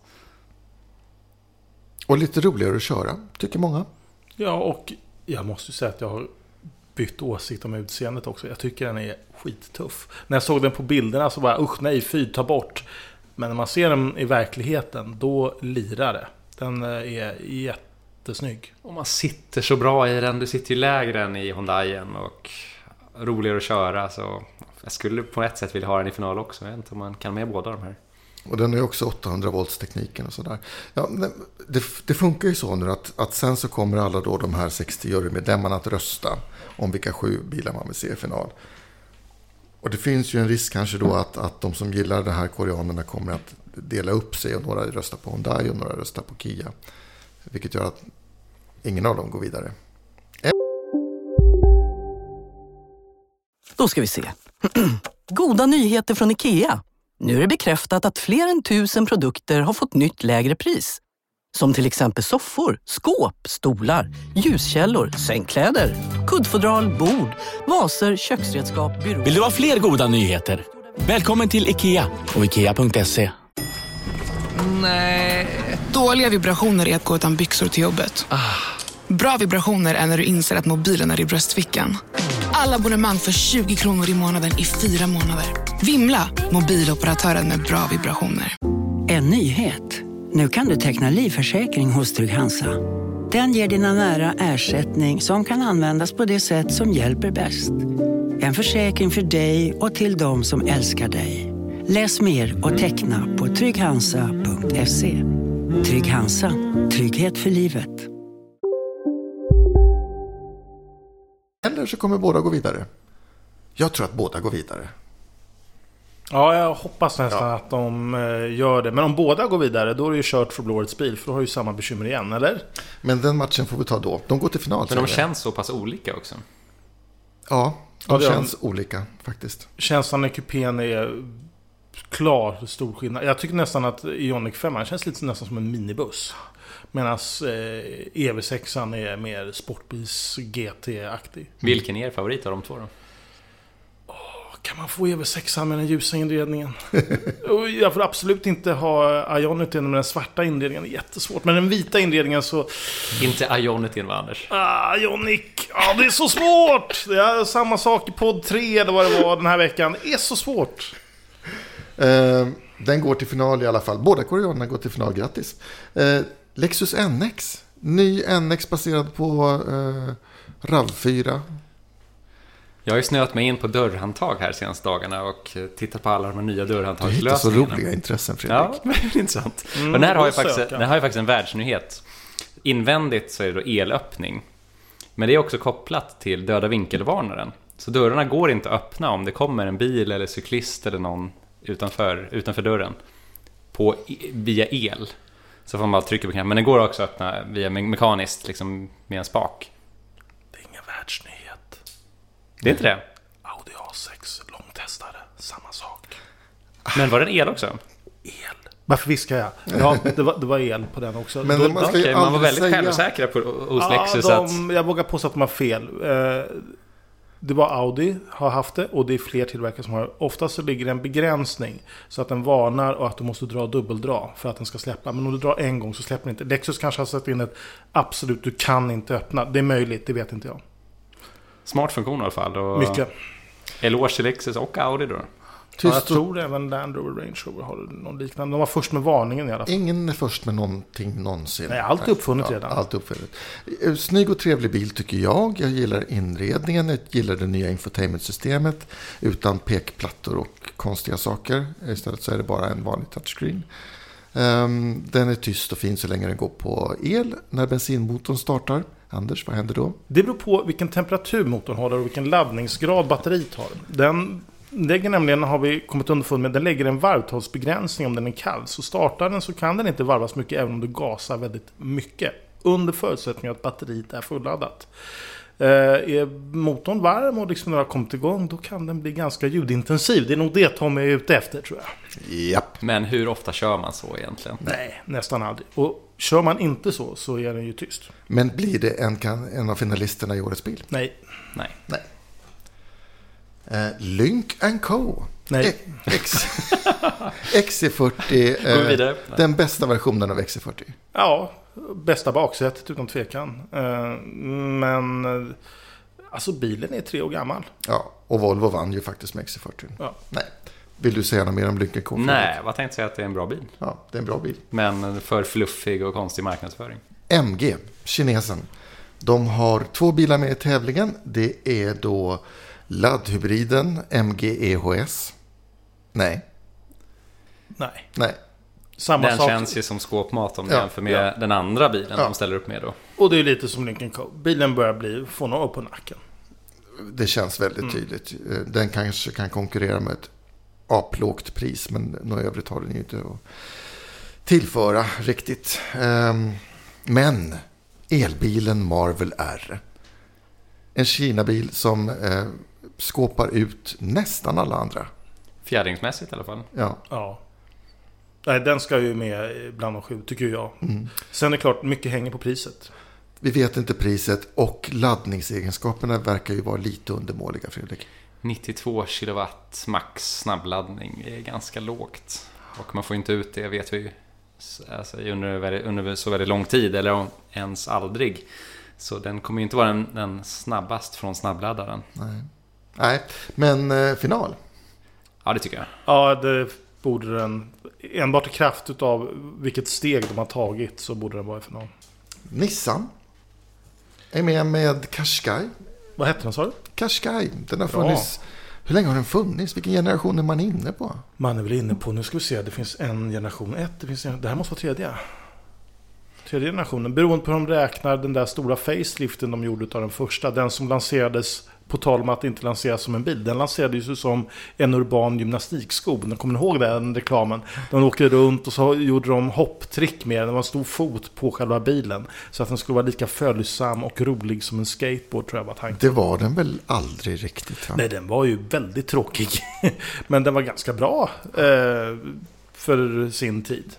Och lite roligare att köra, tycker många. Ja, och jag måste säga att jag har bytt åsikt om utseendet också. Jag tycker den är skittuff. När jag såg den på bilderna så bara, usch nej, fy, ta bort. Men när man ser den i verkligheten, då lirar det. Den är jättesnygg. Och man sitter så bra i den. Du sitter ju lägre än i Hyundaien och roligare att köra. Så jag skulle på ett sätt vilja ha den i final också. Jag vet inte om man kan med båda de här. Och den är också åttahundra volts tekniken och sådär. Ja, det, det funkar ju så nu att, att sen så kommer alla då de här sextio jurymedlemmarna att rösta om vilka sju bilar man vill se i final. Och det finns ju en risk kanske då att, att de som gillar det här koreanerna kommer att dela upp sig och några röstar på Hyundai och några röstar på Kia. Vilket gör att ingen av dem går vidare. Då ska vi se. Goda nyheter från IKEA. Nu är det bekräftat att fler än tusen produkter har fått nytt lägre pris. Som till exempel soffor, skåp, stolar, ljuskällor, sängkläder, kuddfodral, bord, vaser, köksredskap, byråer. Vill du ha fler goda nyheter? Välkommen till IKEA och ikea punkt se. Nej. Dåliga vibrationer är att gå utan byxor till jobbet. Ah. Bra vibrationer är när du inser att mobilen är i bröstfickan. Alla abonnemang för tjugo kronor i månaden i fyra månader. Vimla, mobiloperatören med bra vibrationer. En nyhet. Nu kan du teckna livförsäkring hos Trygg-Hansa. Den ger dina nära ersättning som kan användas på det sätt som hjälper bäst. En försäkring för dig och till de som älskar dig. Läs mer och teckna på trygg hansa punkt se. Trygg-Hansa. Trygghet för livet. Eller så kommer båda gå vidare. Jag tror att båda går vidare. Ja, jag hoppas nästan ja. att de gör det. Men om båda går vidare, då är det ju kört för årets bil. För då har ju samma bekymmer igen, eller? Men den matchen får vi ta då. De går till final. Men de känns så pass olika också. Ja, de Ja, det är- känns olika faktiskt. Känslan i kupén är klar, stor skillnad. Jag tycker nästan att Ioniq fem känns lite nästan som en minibuss. Medan eh, E V sex är mer sportbils G T-aktig. Vilken är er favorit av de två då? Kan man få E V sex med den ljusa inredningen? Och jag får absolut inte ha Ionity med den svarta inredningen. Det är jättesvårt. Men den vita inredningen så... Inte Ionity va, Anders? Ah, Ioniq. Ja, det är så svårt. Det är samma sak i podd tre eller vad det var den här veckan. Det är så svårt. Eh, den går till final i alla fall. Båda koreanerna går till final, grattis. Eh, Lexus N X. Ny N X baserad på eh, RAV fyra. Jag har ju snöat mig in på dörrhandtag här senaste dagarna och tittat på alla de här nya Du hittar så dörrhandtagslösningarna. roliga intressen, Fredrik. Ja, men det är intressant. Mm, och den här har ju då faktiskt, söka. den har ju faktiskt en världsnyhet. Invändigt så är det då elöppning. Men det är också kopplat till döda vinkelvarnaren. Så dörrarna går inte att öppna om det kommer en bil eller cyklist eller någon utanför, utanför dörren på, via el. Så får man bara trycka på knappen. Men det går också att öppna via me- mekaniskt liksom med en spak. Det är ingen världsnyhet. Det är inte det. Audi A sex, långtestade, samma sak. Men var den el också? El. Varför viskar jag? Ja, det var, det var el på den också. Men Då- man ska ju Okej, man var aldrig väldigt säga- självsäkra på, hos Ja, Lexus att... de, jag vågar påstå att de har fel. Eh, Det var Audi har haft det och det är fler tillverkare som har. Oftast så ligger det en begränsning så att den varnar och att du måste dra dubbeldra för att den ska släppa. Men om du drar en gång så släpper den inte. Lexus kanske har satt in ett absolut, du kan inte öppna. Det är möjligt, det vet inte jag. Smart funktion i alla fall. Och Mycket. eloge till Lexus och Audi då. Ja, jag tror även Land Rover Range Rover har någon liknande. De var först med varningen i alla fall. Ingen är först med någonting någonsin. Nej, allt är uppfunnet redan. Allt är uppfunnet. Snygg och trevlig bil tycker jag. Jag gillar inredningen. Jag gillar det nya infotainmentsystemet. Utan pekplattor och konstiga saker. Istället så är det bara en vanlig touchscreen. Um, den är tyst och fin så länge den går på el. När bensinmotorn startar. Anders, vad händer då? Det beror på vilken temperatur motorn håller och vilken laddningsgrad batteriet har. Den lägger nämligen, har vi kommit underfund med, den lägger en varvtalsbegränsning om den är kall. Så startar den så kan den inte varvas mycket även om du gasar väldigt mycket. Under förutsättning att batteriet är fulladdat. Eh, är motorn varm och liksom när den har kommit igång, då kan den bli ganska ljudintensiv. Det är nog det Tom är ute efter, tror jag. Japp. Men hur ofta kör man så egentligen? Nej, nästan aldrig. Och kör man inte så, så är den ju tyst. Men blir det en, en av finalisterna i årets bil? Nej. Nej. Nej. Uh, Lynk and Co. Nej. X, X C fyrtio. Går vi vidare? Uh, den bästa versionen av X C fyrtio. Ja, bästa baksätet utan tvekan. Uh, men uh, alltså bilen är tre år gammal. Ja, och Volvo vann ju faktiskt med X C fyrtio. Ja. Nej. Vill du säga något mer om Lynk and Co? Nej, vad tänkte säga att det är en bra bil. Ja, det är en bra bil. Men för fluffig och konstig marknadsföring. M G, kinesen. De har två bilar med i tävlingen. Det är då laddhybriden M G E H S. Nej. Nej. Nej. Samma den sak. känns ju som skåpmat om Ja, du jämför med ja. den andra bilen Ja. de ställer upp med då. Och det är lite som Lynk and Co. Bilen börjar bli, få något upp på nacken. Det känns väldigt Mm. tydligt. Den kanske kan konkurrera med ett aplågt pris, men något övrigt har den ju inte att tillföra riktigt. Um, men elbilen Marvel R. En Kina-bil som eh, skåpar ut nästan alla andra. Fjärdingsmässigt i alla fall. Ja. Ja. Nej, den ska ju med bland de sju, tycker jag. Mm. Sen är det klart, mycket hänger på priset. Vi vet inte priset och laddningsegenskaperna verkar ju vara lite undermåliga, Fredrik. nittiotvå kilowatt max snabbladdning är ganska lågt. Och man får inte ut det, vet vi, alltså under, under så väldigt lång tid eller ens aldrig. Så den kommer ju inte vara den, den snabbast från snabbladdaren. Nej, Nej. men eh, final. Ja, det tycker jag. Ja, det borde den. Enbart i kraft utav vilket steg de har tagit så borde den vara i final. Nissan är med med Qashqai. Vad hette den, sa du? Qashqai. Den har Bra. funnits. Hur länge har den funnits? Vilken generation är man inne på? Man är väl inne på, nu ska vi se, det finns en generation ett, det, finns en, det här måste vara tredje. Tredje generationen, beroende på hur de räknar den där stora faceliften de gjorde av den första, den som lanserades På tal om att inte lanseras som en bil. Den lanserades ju som en urban gymnastiksko. Den kommer ihåg den reklamen. De åkte runt och så gjorde de hopptrick med den. Det var en stor fot på själva bilen. Så att den skulle vara lika följsam och rolig som en skateboard, tror jag var tanken. Det var den väl aldrig riktigt? Va? Nej, den var ju väldigt tråkig. Men den var ganska bra eh, för sin tid.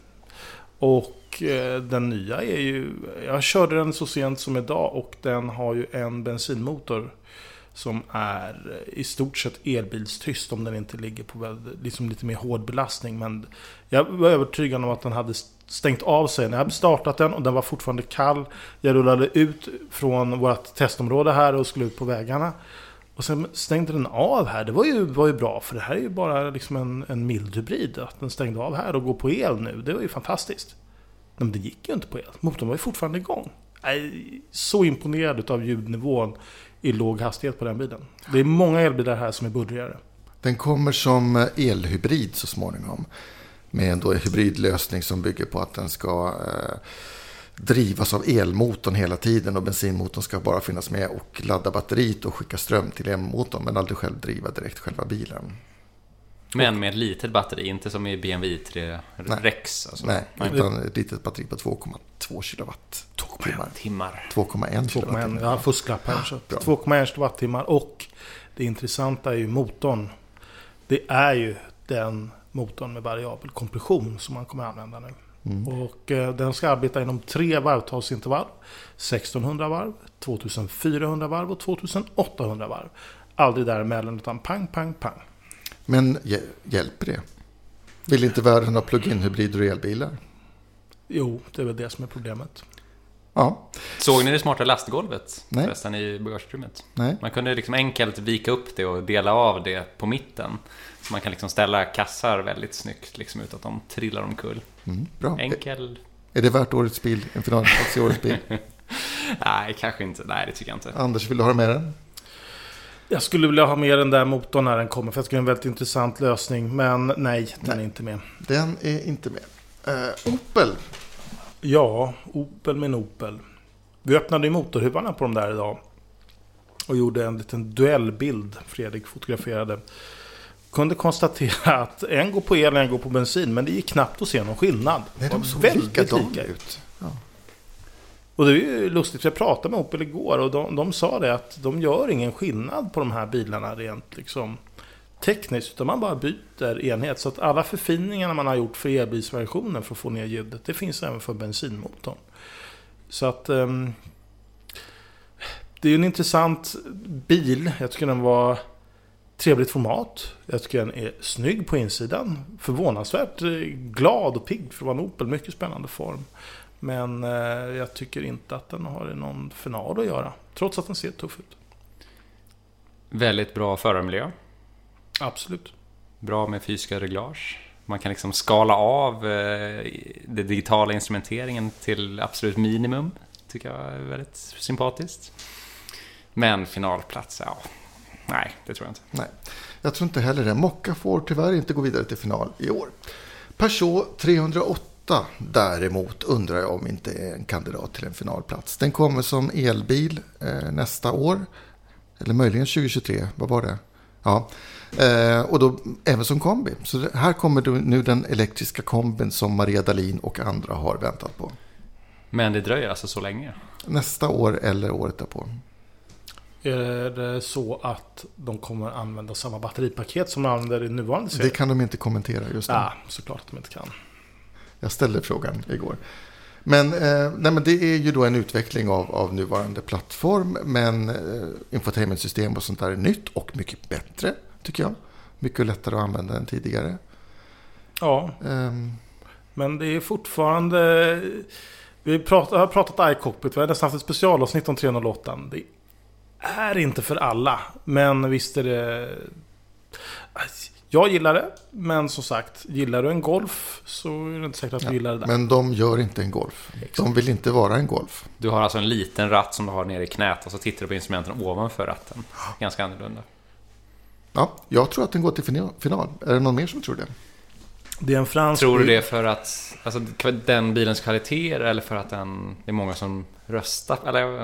Och eh, den nya är ju... Jag körde den så sent som idag och den har ju en bensinmotor som är i stort sett elbilstyst om den inte ligger på liksom lite mer hård belastning. Men jag var övertygad om att den hade stängt av sig när jag hade startat den och den var fortfarande kall. Jag rullade ut från vårt testområde här och skulle ut på vägarna. Och sen stängde den av här. Det var ju, var ju bra, för det här är ju bara liksom en, en mild hybrid. Att den stängde av här och går på el nu, det var ju fantastiskt. Men det gick ju inte på el. Motorn var ju fortfarande igång. Jag är så imponerad av ljudnivån i låg hastighet på den bilen. Det är många elbilar här som är buddigare. Den kommer som elhybrid så småningom. Med en då hybridlösning som bygger på att den ska eh, drivas av elmotorn hela tiden. Och bensinmotorn ska bara finnas med och ladda batteriet och skicka ström till elmotorn. Men aldrig själv driva direkt själva bilen. Men med ett litet batteri, inte som i B M W i tre Nej. Rex. Alltså. Nej, utan ett litet batteri på två komma två kilowatt timmar. två komma ett kilowattimmar. Jag har fusklapp här. Ja, två komma ett kilowattimmar. Och det intressanta är ju motorn. Det är ju den motorn med variabel kompression som man kommer att använda nu. Mm. Och eh, den ska arbeta inom tre varvtalsintervall. sextonhundra varv, tvåtusenfyrahundra varv och tvåtusenåttahundra varv. Aldrig däremellan utan pang, pang, pang. Men hjälper det? Vill inte världen ha plug-in hybrider och elbilar? Jo, det är väl det som är problemet. Ja. Såg ni det smarta lastgolvet Nej. förresten i bagagerummet? Nej. Man kunde liksom enkelt vika upp det och dela av det på mitten. Så man kan liksom ställa kassar väldigt snyggt liksom, utan att de trillar omkull. Mm, bra. Enkel. Är det värt årets bil? En finalplats i årets bil? Nej, kanske inte. Nej, det tycker jag inte. Anders, vill du ha med den? Jag skulle vilja ha med den där motorn när den kommer, för jag tycker det är en väldigt intressant lösning. Men nej, den nej. är inte med. Den är inte med. Uh, Opel. Ja, Opel med Opel. Vi öppnade ju motorhuvarna på dem där idag. Och gjorde en liten duellbild. Fredrik fotograferade. Kunde konstatera att en går på el och en går på bensin. Men det gick knappt att se någon skillnad. Nej, de såg väldigt lika ut. Ja. Och det är ju lustigt, jag pratade med Opel igår och de, de sa det att de gör ingen skillnad på de här bilarna rent liksom tekniskt, utan man bara byter enhet. Så att alla förfinningarna man har gjort för elbilsversionen för att få ner ljudet, det finns även för bensinmotorn. Så att um, det är ju en intressant bil. Jag tycker den var trevligt format. Jag tycker den är snygg på insidan. Förvånansvärt glad och pigg för att vara en Opel. Mycket spännande form. Men eh, jag tycker inte att den har någon final att göra. Trots att den ser tuff ut. Väldigt bra förarmiljö. Absolut. Bra med fysiska reglage. Man kan liksom skala av eh, den digitala instrumenteringen till absolut minimum. Tycker jag är väldigt sympatiskt. Men finalplats, ja. Nej, det tror jag inte. Nej, jag tror inte heller det. Mokka får tyvärr inte gå vidare till final i år. Peugeot trehundraåtta däremot undrar jag om inte är en kandidat till en finalplats. Den kommer som elbil eh, nästa år. Eller möjligen tjugohundratjugotre, vad var det? Ja, eh, och då även som kombi. Så det, här kommer då, nu den elektriska kombin som Maria Dahlin och andra har väntat på. Men det dröjer alltså så länge? Nästa år eller året därpå. Är det så att de kommer använda samma batteripaket som de använder i nuvarande serie? Det kan de inte kommentera just nu. Ja, såklart att de inte kan. Jag ställde frågan igår. Men, eh, nej, men det är ju då en utveckling av, av nuvarande plattform. Men eh, infotainmentsystem och sånt där är nytt och mycket bättre, tycker jag. Mycket lättare att använda än tidigare. Ja, um. men det är fortfarande... Vi pratar, har pratat iCockpit, vi har nästan haft ett specialavsnitt om trehundraåtta. Det är inte för alla, men visst är det... Jag gillar det, men som sagt, gillar du en Golf så är det inte säkert att du ja, gillar det där. Men de gör inte en Golf. De vill inte vara en Golf. Du har alltså en liten ratt som du har nere i knät och så tittar du på instrumenten ovanför ratten. Ganska annorlunda. Ja, jag tror att den går till final. Är det någon mer som tror det? Det är en fransk Tror du det för att alltså, den bilens kvalitet eller för att den, det är många som röstar? Eller jag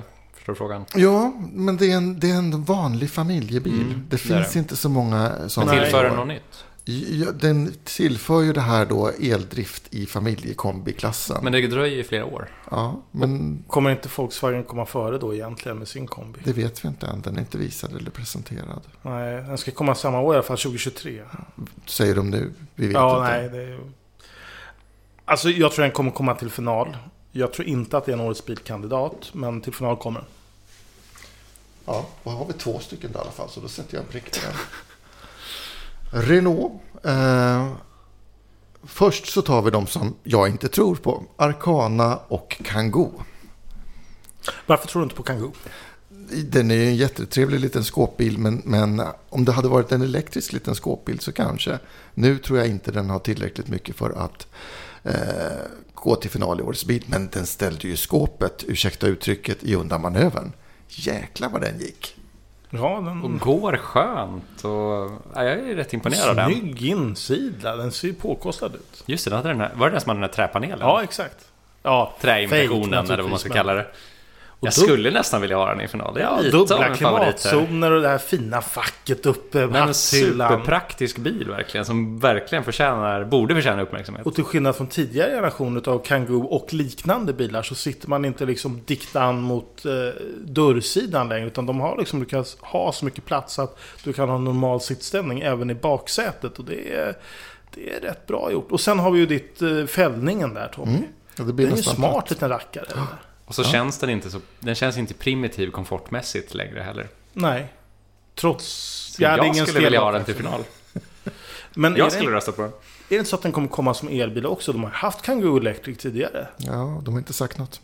Förstår du frågan? Ja, men det är en, det är en vanlig familjebil. Mm, det det finns det. inte så många som... Men tillför den något nytt? Ja, den tillför ju det här då eldrift i familjekombiklassen. Men det dröjer ju flera år. Ja, men... Kommer inte Volkswagen komma före då egentligen med sin kombi? Det vet vi inte än. Den är inte visad eller presenterad. Nej, den ska komma samma år i alla fall, tjugohundratjugotre. Säger de nu? Vi vet ja, inte. Nej, det är... Alltså jag tror den kommer komma till final. Jag tror inte att det är en årets bilkandidat, men till final kommer den. Ja, då har vi två stycken där i alla fall, så då sätter jag en prick på den. Renault. Eh, först så tar vi de som jag inte tror på. Arkana och Kangoo. Varför tror du inte på Kangoo? Den är ju en jättetrevlig liten skåpbil, men, men om det hade varit en elektrisk liten skåpbil så kanske. Nu tror jag inte den har tillräckligt mycket för att eh, gå till final i årets bil. Men den ställde ju skåpet, ursäkta uttrycket, i undanmanövern. Jäklar vad den gick. Ja, den... Och går skönt. Och... Ja, jag är rätt imponerad av den. Snygg insida, den ser ju påkostad ut. Just det, den hade den här, var det den som hade den här träpanelen? Ja, exakt. Ja, träimitationen eller vad man ska kalla det. Jag dub- skulle nästan vilja ha den i final. Det är ja, lite av dubbla en favorit här. klimatzoner och det här fina facket uppe. Men en superpraktisk bil verkligen. Som verkligen förtjänar, borde förtjäna uppmärksamhet. Och till skillnad från tidigare generationer av Kangoo och liknande bilar så sitter man inte liksom diktan mot eh, dörrsidan längre. Utan de har liksom, du kan ha så mycket plats att du kan ha en normal sittställning även i baksätet. Och det är, det är rätt bra gjort. Och sen har vi ju ditt eh, fällningen där, Tommy. Mm. Ja, det blir det är en smart platt. liten rackare. Ja. Och så ja. känns den inte så, den känns inte primitiv komfortmässigt längre heller. Nej. Trots så jag, jag skulle vilja ha den till final. Men jag skulle det, rösta på den. Är det inte så att den kommer komma som elbil också? De har haft Kangoo Electric tidigare. Ja, de har inte sagt något.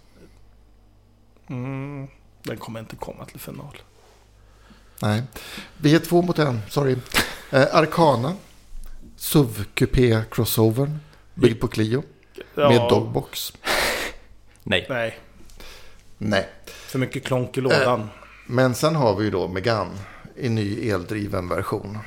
Mm, den kommer inte komma till final. Nej. Vi är två mot en, sorry. Eh, Arkana. S U V-kupé crossover. Byggd på Clio. Ja. Med dogbox. Nej. Nej. Nej. För mycket klonk i lådan. Eh, men sen har vi ju då Megane i ny eldriven version.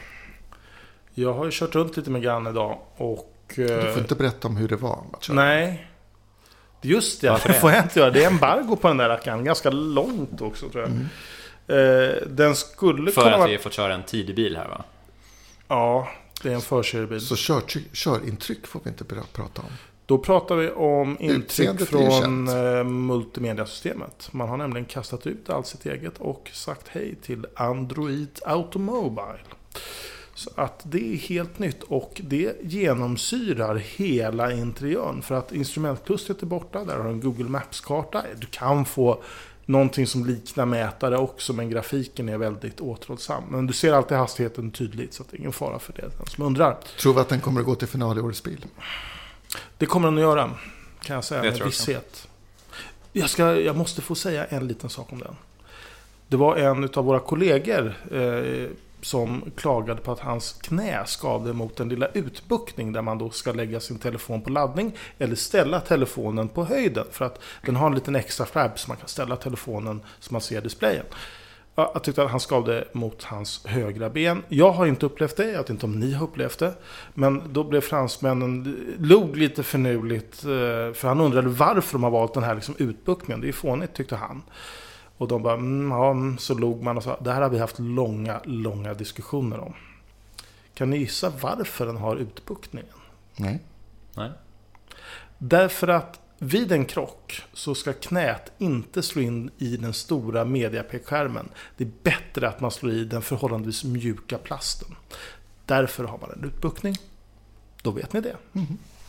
Jag har ju kört runt lite Megane idag och... Du får inte berätta om hur det var. Nej. Just det, det får jag inte göra. Det är embargo på den där rackaren. Ganska långt också, tror jag. Mm. Eh, den skulle För kunna att vara... vi har fått köra en tidig bil här, va? Ja, det är en förseriebil. Så kör, körintryck får vi inte prata om. Då pratar vi om intryck från multimediasystemet. Man har nämligen kastat ut allt sitt eget och sagt hej till Android Automobile. Så att det är helt nytt och det genomsyrar hela interiören. För att instrumentklustret är borta, där har du en Google Maps-karta. Du kan få någonting som liknar mätare också, men grafiken är väldigt återhållsam. Men du ser alltid hastigheten tydligt, så att det är ingen fara för det. Den som undrar. Tror vi att den kommer att gå till final i årets bil? Det kommer den att göra, kan jag säga jag med visshet. Jag, ska, jag måste få säga en liten sak om den. Det var en av våra kollegor eh, som klagade på att hans knä skavde mot en lilla utbuktning där man då ska lägga sin telefon på laddning eller ställa telefonen på höjden, för att den har en liten extra flab så man kan ställa telefonen så man ser displayen. Jag tyckte att han skavde mot hans högra ben. Jag har inte upplevt det, jag vet inte om ni har upplevt det. Men då blev fransmännen log lite förnuligt, för han undrade varför de har valt den här liksom utbuktningen. Det är fånigt, tyckte han. Och de bara, mm, ja, så log man och sa, det här har vi haft långa, långa diskussioner om. Kan ni gissa varför den har utbuktningen? Nej. Nej. Därför att vid en krock så ska knät inte slå in i den stora mediapekskärmen. Det är bättre att man slår i den förhållandevis mjuka plasten. Därför har man en utbuktning. Då vet ni det. Mm.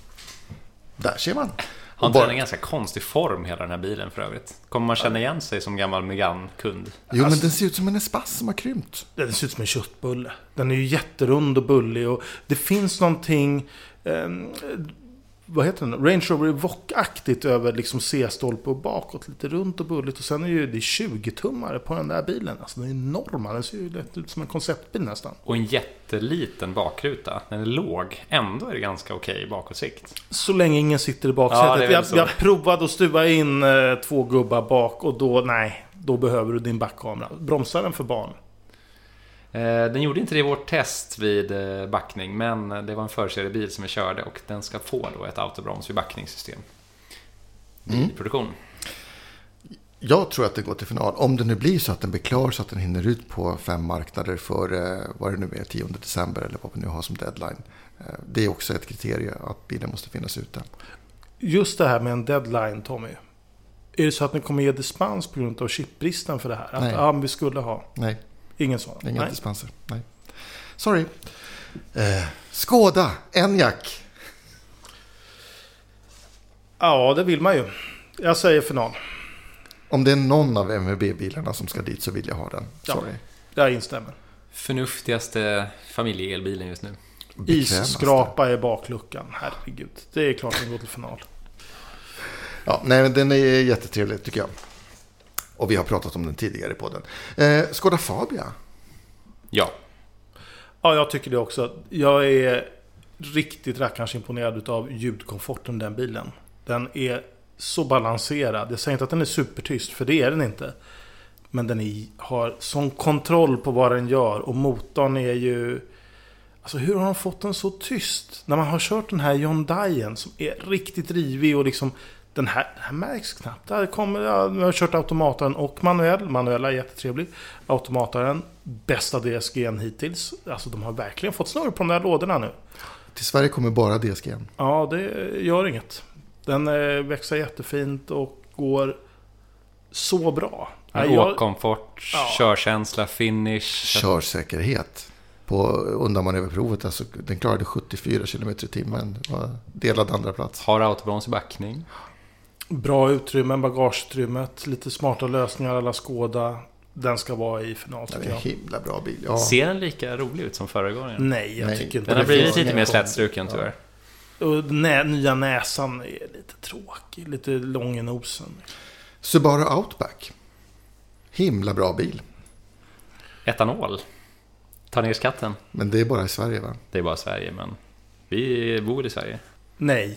Där ser man. Har inte den en ganska konstig form, hela den här bilen för övrigt? Kommer man känna igen sig som gammal Megane-kund? Jo, men den ser ut som en Espace som har krympt. Den ser ut som en köttbulle. Den är ju jätterund och bullig. Och det finns någonting... Eh, vad heter den? Range Rover Evoque-aktigt över liksom C-stolpe och bakåt. Lite runt och bulligt. Och sen är ju det tjugo-tummare på den där bilen. Alltså den är enorma. Den ser ju lätt ut som en konceptbil nästan. Och en jätteliten bakruta. Den är låg. Ändå är det ganska okej bakåtsikt. Så länge ingen sitter i baksätet. Ja, jag, jag provade att stuva in eh, två gubbar bak. Och då, nej, då behöver du din backkamera. Bromsar den för barn? Den gjorde inte det i vårt test vid backning, men det var en förseriebil som vi körde och den ska få då ett autobroms vid backningssystem i mm. produktion. Jag tror att det går till final. Om det nu blir så att den blir klar så att den hinner ut på fem marknader för vad det nu är, tionde december eller vad vi nu har som deadline. Det är också ett kriterium att bilen måste finnas ute. Just det här med en deadline, Tommy. Är det så att ni kommer ge dispens på grund av chipbristen för det här? Att ja, vi skulle ha? Nej. Ingen sån? Inga dispenser. Nej. Sorry. Eh, Skoda, Enyaq. Ja, det vill man ju. Jag säger final. Om det är någon av M V B-bilarna som ska dit så vill jag ha den. Sorry. Ja, jag instämmer. Förnuftigaste familjeelbilen just nu. Isskrapa i bakluckan. Herregud. Det är klart att den går till final. Ja, nej, den är jättetrevlig tycker jag. Och vi har pratat om den tidigare på den. Eh, Skoda Fabia. Ja. Ja, jag tycker det också. Jag är riktigt rackarns imponerad av ljudkomforten den bilen. Den är så balanserad. Jag säger inte att den är supertyst, för det är den inte. Men den är, har sån kontroll på vad den gör. Och motorn är ju... Alltså hur har de fått den så tyst? När man har kört den här Hyundaien som är riktigt rivig och liksom... Den här, den här märks knappt. Där kommer, ja, jag har kört automataren och manuell. Manuella är jättetrevlig. Automataren, bästa D S G hittills. Alltså de har verkligen fått snurr på de där lådorna nu. Till Sverige kommer bara D S G. Ja, det gör inget. Den eh, växer jättefint och går så bra. Åkkomfort, ja. Körkänsla, finish. Körsäkerhet. På undanmanöverprovet, alltså, den klarade sjuttiofyra kilometer i timmen. Delad andra plats. Har autobromс i backning. Bra utrymmen, bagageutrymmet. Lite smarta lösningar alla Skoda. Den ska vara i final, tycker jag. Det är en himla bra bil. Ja. Ser den lika rolig ut som förra gången? Nej, jag Nej. tycker inte. Den har blivit lite mer slätstruken, ja. tyvärr. Och nä- nya näsan är lite tråkig. Lite lång i nosen. Subaru Outback. Himla bra bil. Etanol. Ta ner skatten. Men det är bara i Sverige, va? Det är bara i Sverige, men vi bor i Sverige. Nej.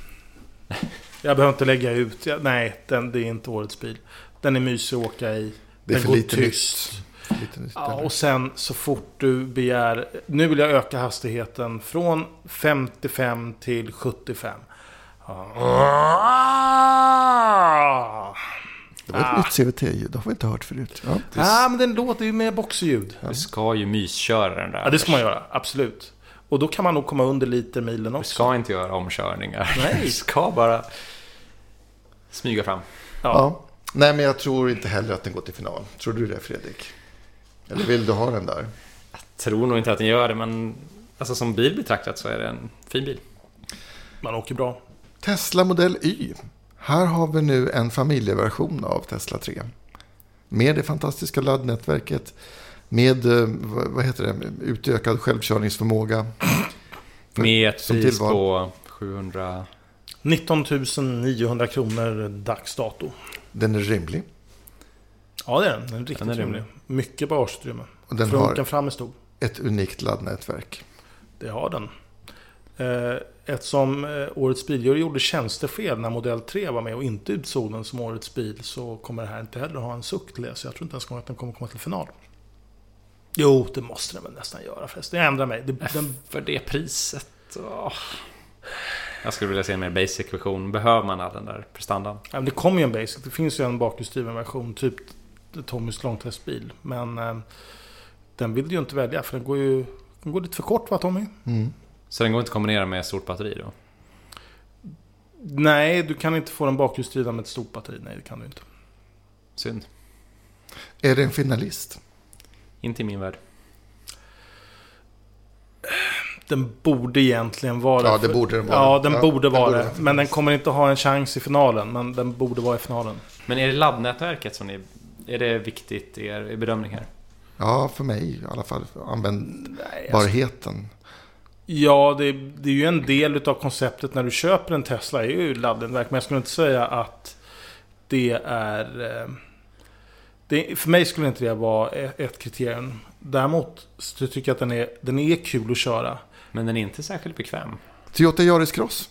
Jag behöver inte lägga ut. Nej, den, det är inte årets bil. Den är mysig att åka i. Det är den för går lite tyst. Nytt. Lite nytt, ja, och sen så fort du begär... Nu vill jag öka hastigheten från femtiofem till sjuttiofem. Ah. Det var ett ah. nytt C V T-ljud, det har vi inte hört förut. Ja, ah, men den låter ju med boxljud. Du ska ju mysköra den där. Ja, det ska man göra, absolut. Och då kan man nog komma under lite milen också. Du ska inte göra omkörningar. Nej. Du ska bara smyga fram. Ja. ja. Nej, men jag tror inte heller att den går till final. Tror du det, Fredrik? Eller vill du ha den där? Jag tror nog inte att den gör det, men alltså, som bil betraktat så är det en fin bil. Man åker bra. Tesla Model Y. Här har vi nu en familjeversion av Tesla tre. Med det fantastiska laddnätverket. Med, vad heter det, utökad självkörningsförmåga. Med ett pris på sjuhundra... nitton tusen niohundra kronor dagsdato. Den är rimlig. Ja, det är den. Den är riktigt den är rimlig. rimlig. Mycket bagageutrymme. Och den Frunken har fram är stor. Ett unikt laddnätverk. Det har den. Eftersom årets biljury gjorde tjänstefel när modell tre var med och inte utsåg den som årets bil, så kommer det här inte heller ha en suck till det. Så jag tror inte ens att den kommer komma till final. Jo, det måste den väl nästan göra förresten. Jag ändrar mig. Det, den... För det priset. Åh. Jag skulle vilja se en mer basic-version. Behöver man all den där prestandan? Ja, men det kommer ju en basic. Det finns ju en bakhjulsdriven version, typ Tommys långtestbil. Men eh, den vill du ju inte välja, för den går ju den går lite för kort, va Tommy? Mm. Så den går inte att kombinera med stort batteri då? Nej, du kan inte få den bakhjulsdriven med ett stort batteri. Nej, det kan du inte. Synd. Är det en finalist? Inte i min värld. Den borde egentligen vara... Ja, det borde den vara. Ja, den ja, borde vara den det. Men den kommer inte ha en chans i finalen. Men den borde vara i finalen. Men är det laddnätverket som ni... Är det viktigt i er bedömning här? Ja, för mig i alla fall. Användbarheten. Nej, alltså, ja, det, det är ju en del av konceptet när du köper en Tesla. Är ju laddnätverk. Men jag skulle inte säga att det är... Det, för mig skulle inte det vara ett kriterium. Däremot så tycker jag att den är, den är kul att köra. Men den är inte särskilt bekväm. Toyota Yaris Cross.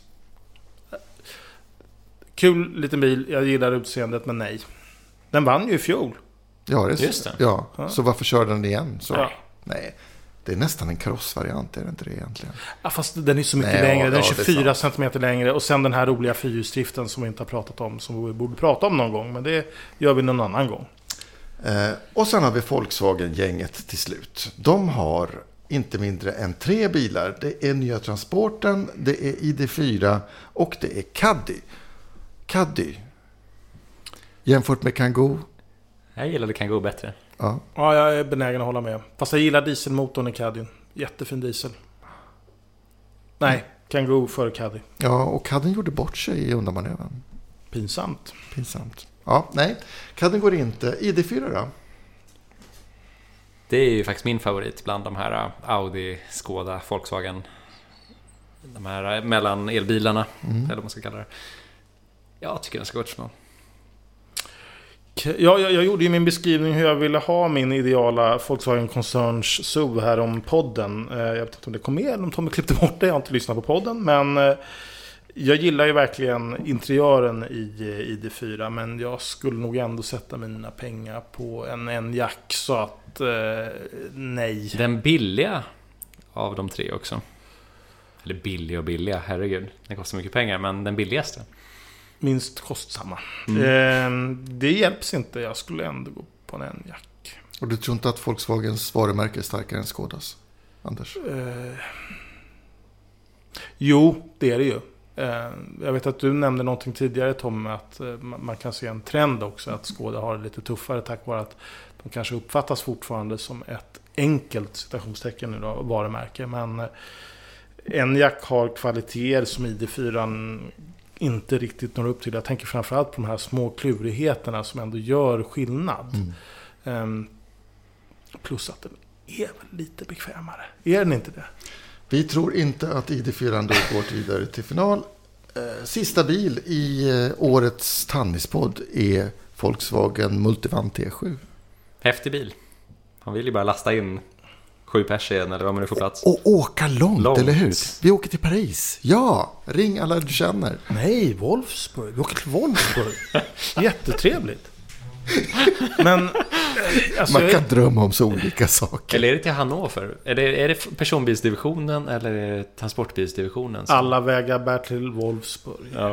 Kul liten bil. Jag gillar utseendet, men nej. Den vann ju i fjol. Yaris. Just det. Ja. Ja. Så varför kör den igen? Så, ja. Nej. Det är nästan en karossvariant, är det inte det egentligen? Ja, fast den är så mycket Nej, längre. ja, Den är ja, tjugofyra centimeter längre. Och sen den här roliga fyrhjulsdriften som vi inte har pratat om. Som vi borde prata om någon gång. Men det gör vi någon annan gång. Eh, och sen har vi Volkswagen-gänget till slut. De har inte mindre än tre bilar. Det är nya Transporten, det är I D fyra och det är Caddy. Caddy. Jämfört med Kangoo. Jag gillade Kangoo bättre. Ja. Ja, jag är benägen att hålla med. Fast jag gillar dieselmotorn i Caddy. Jättefin diesel. Nej, Kangoo före Caddy. Ja, och Caddy gjorde bort sig i undanmanövern. Pinsamt. Pinsamt. Ja, nej. Caddy går inte. I D fyra då? Det är ju faktiskt min favorit bland de här Audi, Skoda, Volkswagen. De här mellan elbilarna, mm. eller vad man ska kalla det. Jag tycker den ska gå till final. Ja, jag, jag gjorde ju min beskrivning hur jag ville ha min ideala Volkswagen Concerns S U V här om podden. Jag vet inte om det kom med eller om Tommy klippte bort det. Jag har inte lyssnat på podden. Men jag gillar ju verkligen interiören i I D fyra. Men jag skulle nog ändå sätta mina pengar på en Enyaq. Så att, eh, nej. Den billiga av de tre också. Eller billig och billiga, herregud. Den kostar mycket pengar, men den billigaste. Minst kostsamma. Mm. Eh, det hjälps inte. Jag skulle ändå gå på en Enyaq. Och du tror inte att Volkswagens varumärke är starkare än Skodas, Anders? Eh, jo, det är det ju. Eh, jag vet att du nämnde någonting tidigare, Tom, att eh, man kan se en trend också. Att Skoda har det lite tuffare tack vare att de kanske uppfattas fortfarande som ett enkelt citationstecken nu då, varumärke. Men eh, Enyaq har kvaliteter som I D fyra inte riktigt når upp till. Jag tänker framförallt på de här små klurigheterna som ändå gör skillnad. Mm. Um, plus att den är väl lite bekvämare. Är den inte det? Vi tror inte att I D fyra då går vidare till final. Eh, sista bil i eh, årets Tannispodd är Volkswagen Multivan T sju. Häftig bil. Han vill ju bara lasta in sju pers igen eller vad man nu får plats. Och, och åka långt, långt, eller hur? Vi åker till Paris. Ja, ring alla du känner. Nej, Wolfsburg. Vi åker till Wolfsburg. Jättetrevligt. Men alltså, man kan drömma om så olika saker. Eller är det till Hannover? Är det, är det personbilsdivisionen eller är det transportbilsdivisionen? Som... Alla vägar bär till Wolfsburg. Ja.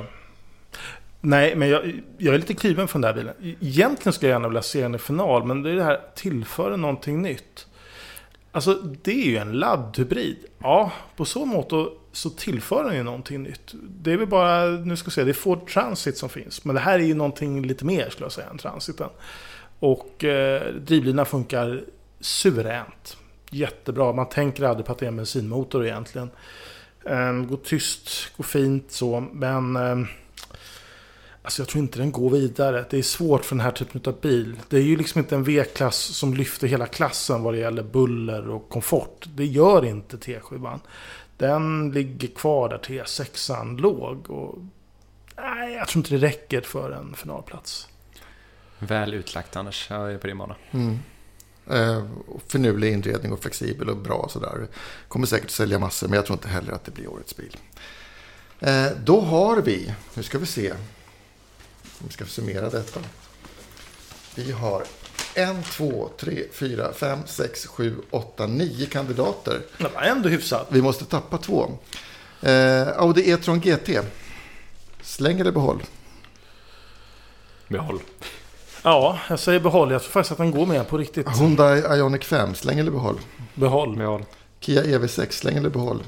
Nej, men jag, jag är lite kliven från den här bilen. Egentligen skulle jag gärna vilja se den i final, men det är det här tillför någonting nytt. Alltså, det är ju en laddhybrid. Ja, på så mått så tillför den ju någonting nytt. Det är väl bara, nu ska jag säga, det är Ford Transit som finns. Men det här är ju någonting lite mer, skulle jag säga, än Transiten. Och eh, drivlinan funkar suveränt. Jättebra. Man tänker aldrig på att det är en bensinmotor egentligen. Eh, går tyst, går fint så. Men eh, alltså jag tror inte den går vidare. Det är svårt för den här typen av bil. Det är ju liksom inte en V-klass som lyfter hela klassen vad det gäller buller och komfort. Det gör inte T sju. Den ligger kvar där T sex låg. Och, nej, jag tror inte det räcker för en finalplats. Väl utlagt, Anders. Jag är på din bana. Mm. Eh, förnulig inredning och flexibel och bra och sådär. Kommer säkert sälja massor, men jag tror inte heller att det blir årets bil. Eh, då har vi, nu ska vi se. Vi ska summera detta. Vi har en, två, tre, fyra, fem, sex, sju, åtta, nio kandidater. Det var ändå hyfsat. Vi måste tappa två. Eh, Audi e-tron G T. Släng eller behåll? Behåll. Ja, jag säger behåll. Jag tror faktiskt att den går med på riktigt. Hyundai Ioniq fem. Släng eller behåll? Behåll. behåll. Kia E V sex. Släng eller behåll?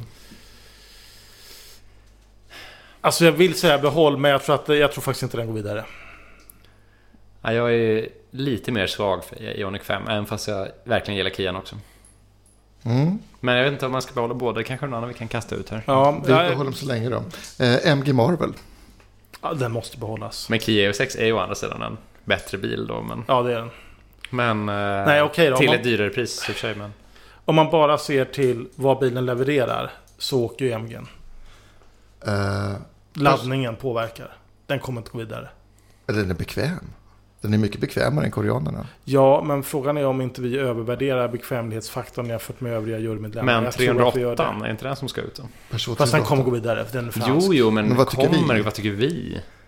Alltså jag vill säga behåll, men jag tror, att, jag tror faktiskt inte den går vidare. Ja, jag är lite mer svag för Ioniq fem, även fast jag verkligen gillar Kian också. Mm. Men jag vet inte om man ska behålla båda. Kanske någon annan vi kan kasta ut här. Ja, vi behåller dem så länge då. Eh, M G Marvel. Ja, den måste behållas. Men Kia E V sex är ju å andra sidan en bättre bil då. Men... Ja, det är den. Men eh, Nej, okay då. till man... ett dyrare pris för sig. Men... Om man bara ser till vad bilen levererar så åker ju M G:n. Uh, Laddningen fast... påverkar. Den kommer inte gå vidare. Den är bekväm. Den är mycket bekvämare än koreanerna. Ja, men frågan är om inte vi övervärderar bekvämlighetsfaktorn jämfört med övriga jurymedlemmar. Men trehundraåtta är inte den som ska ut då? Fast den kommer gå vidare. För den är jo, jo, men, men vad tycker kommer, vi? Vad tycker vi?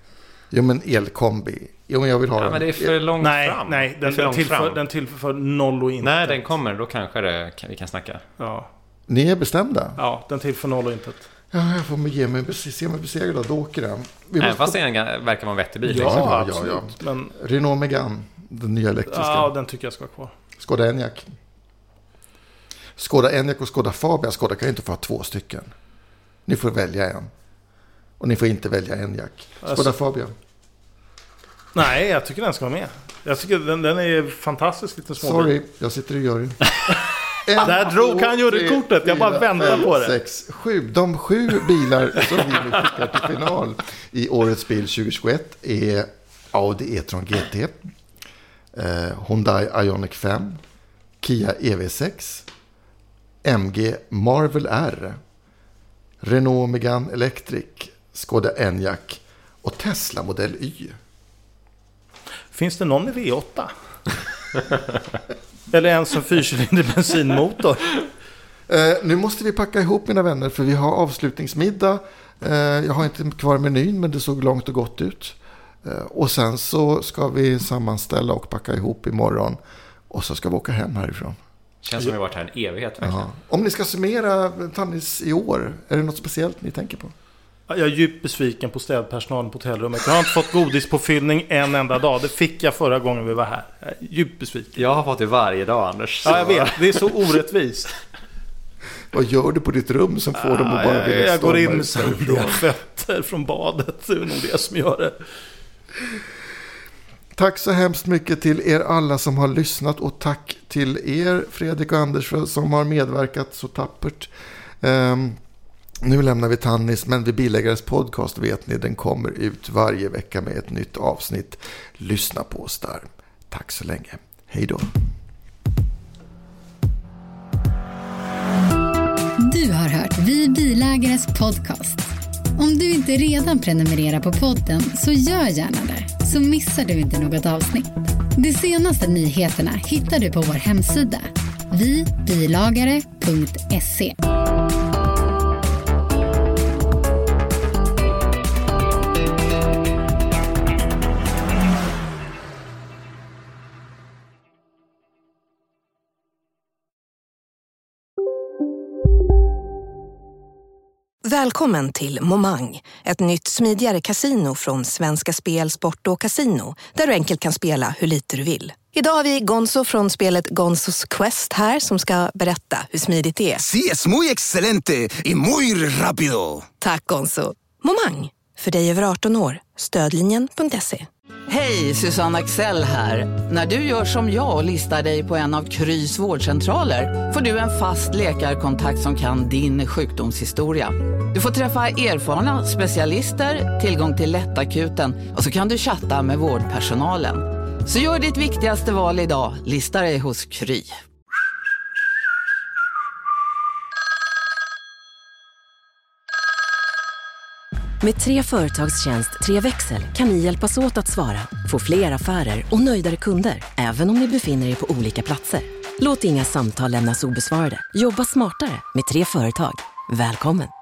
Jo, men elkombi. Jo, men jag vill ha ja, men det är för långt nej, fram. Nej, den, den, tillför, den tillför noll och inte. När den kommer, då kanske det, vi kan snacka. Ja. Ni är bestämda? Ja, den tillför noll och inte. Ja, jag får ge mig, se mig besegrad då, då åker den. Vi Nej, måste... fast det verkar vara en vettig bil. Ja, liksom. ja, absolut. ja, ja. Men... Renault Megane, den nya elektriska. Ja, den tycker jag ska vara kvar. Skoda Enyaq. Skoda Enyaq och Skoda Fabia. Skoda kan ju inte få ha två stycken. Ni får välja en. Och ni får inte välja Enyaq. Skoda alltså... Fabia. Nej, jag tycker den ska vara med. Jag tycker den, den är fantastisk lite små. Sorry, jag sitter i juryn. En, där drog han ju kortet. Jag bara väntar på det. sex, sju. De sju bilar som vi nu skickar till final i årets bil tjugohundratjugoett är Audi e-tron G T, eh, Hyundai Ioniq fem, Kia E V sex, M G Marvel R, Renault Megane Electric, Skoda Enyaq och Tesla Model Y. Finns det någon i V åtta? Eller en som fyrcylindrig bensinmotor? Eh, nu måste vi packa ihop, mina vänner, för vi har avslutningsmiddag. Eh, jag har inte kvar menyn, men det såg långt och gott ut. Eh, och sen så ska vi sammanställa och packa ihop imorgon. Och så ska vi åka hem härifrån. Känns som vi har varit här en evighet verkligen. Ja. Om ni ska summera Tannis i år, är det något speciellt ni tänker på? Jag är djupt besviken på städpersonalen på hotellrummet. Jag har inte fått godis på fyllning en enda dag. Det fick jag förra gången vi var här. Jag är djupt besviken. Jag har fått det varje dag, Anders. Ja, jag vet. Det är så orättvist. Vad gör du på ditt rum som får dem att bara vilja Jag går in med med fötter från badet. Det är nog det som gör det. Tack så hemskt mycket till er alla som har lyssnat. Och tack till er, Fredrik och Anders, som har medverkat så tappert. Um, Nu lämnar vi Tannis, men vid Bilägares podcast vet ni, den kommer ut varje vecka med ett nytt avsnitt. Lyssna på oss där. Tack så länge. Hej då. Du har hört Vi Bilägares podcast. Om du inte redan prenumererar på podden så gör gärna det, så missar du inte något avsnitt. De senaste nyheterna hittar du på vår hemsida vi bilagare punkt se. Välkommen till Momang, ett nytt smidigare kasino från Svenska Spel, Sport och Casino, där du enkelt kan spela hur lite du vill. Idag har vi Gonzo från spelet Gonzos Quest här som ska berätta hur smidigt det är. Sí, es muy excelente y muy rápido. Tack Gonzo. Momang, för dig över arton år. Stödlinjen punkt se. Hej, Susanne Axel här. När du gör som jag och listar dig på en av Krys vårdcentraler får du en fast läkarkontakt som kan din sjukdomshistoria. Du får träffa erfarna specialister, tillgång till lättakuten och så kan du chatta med vårdpersonalen. Så gör ditt viktigaste val idag, lista dig hos Kry. Med tre företagstjänst, tre växel kan ni hjälpas åt att svara, få fler affärer och nöjdare kunder, även om ni befinner er på olika platser. Låt inga samtal lämnas obesvarade. Jobba smartare med tre företag. Välkommen!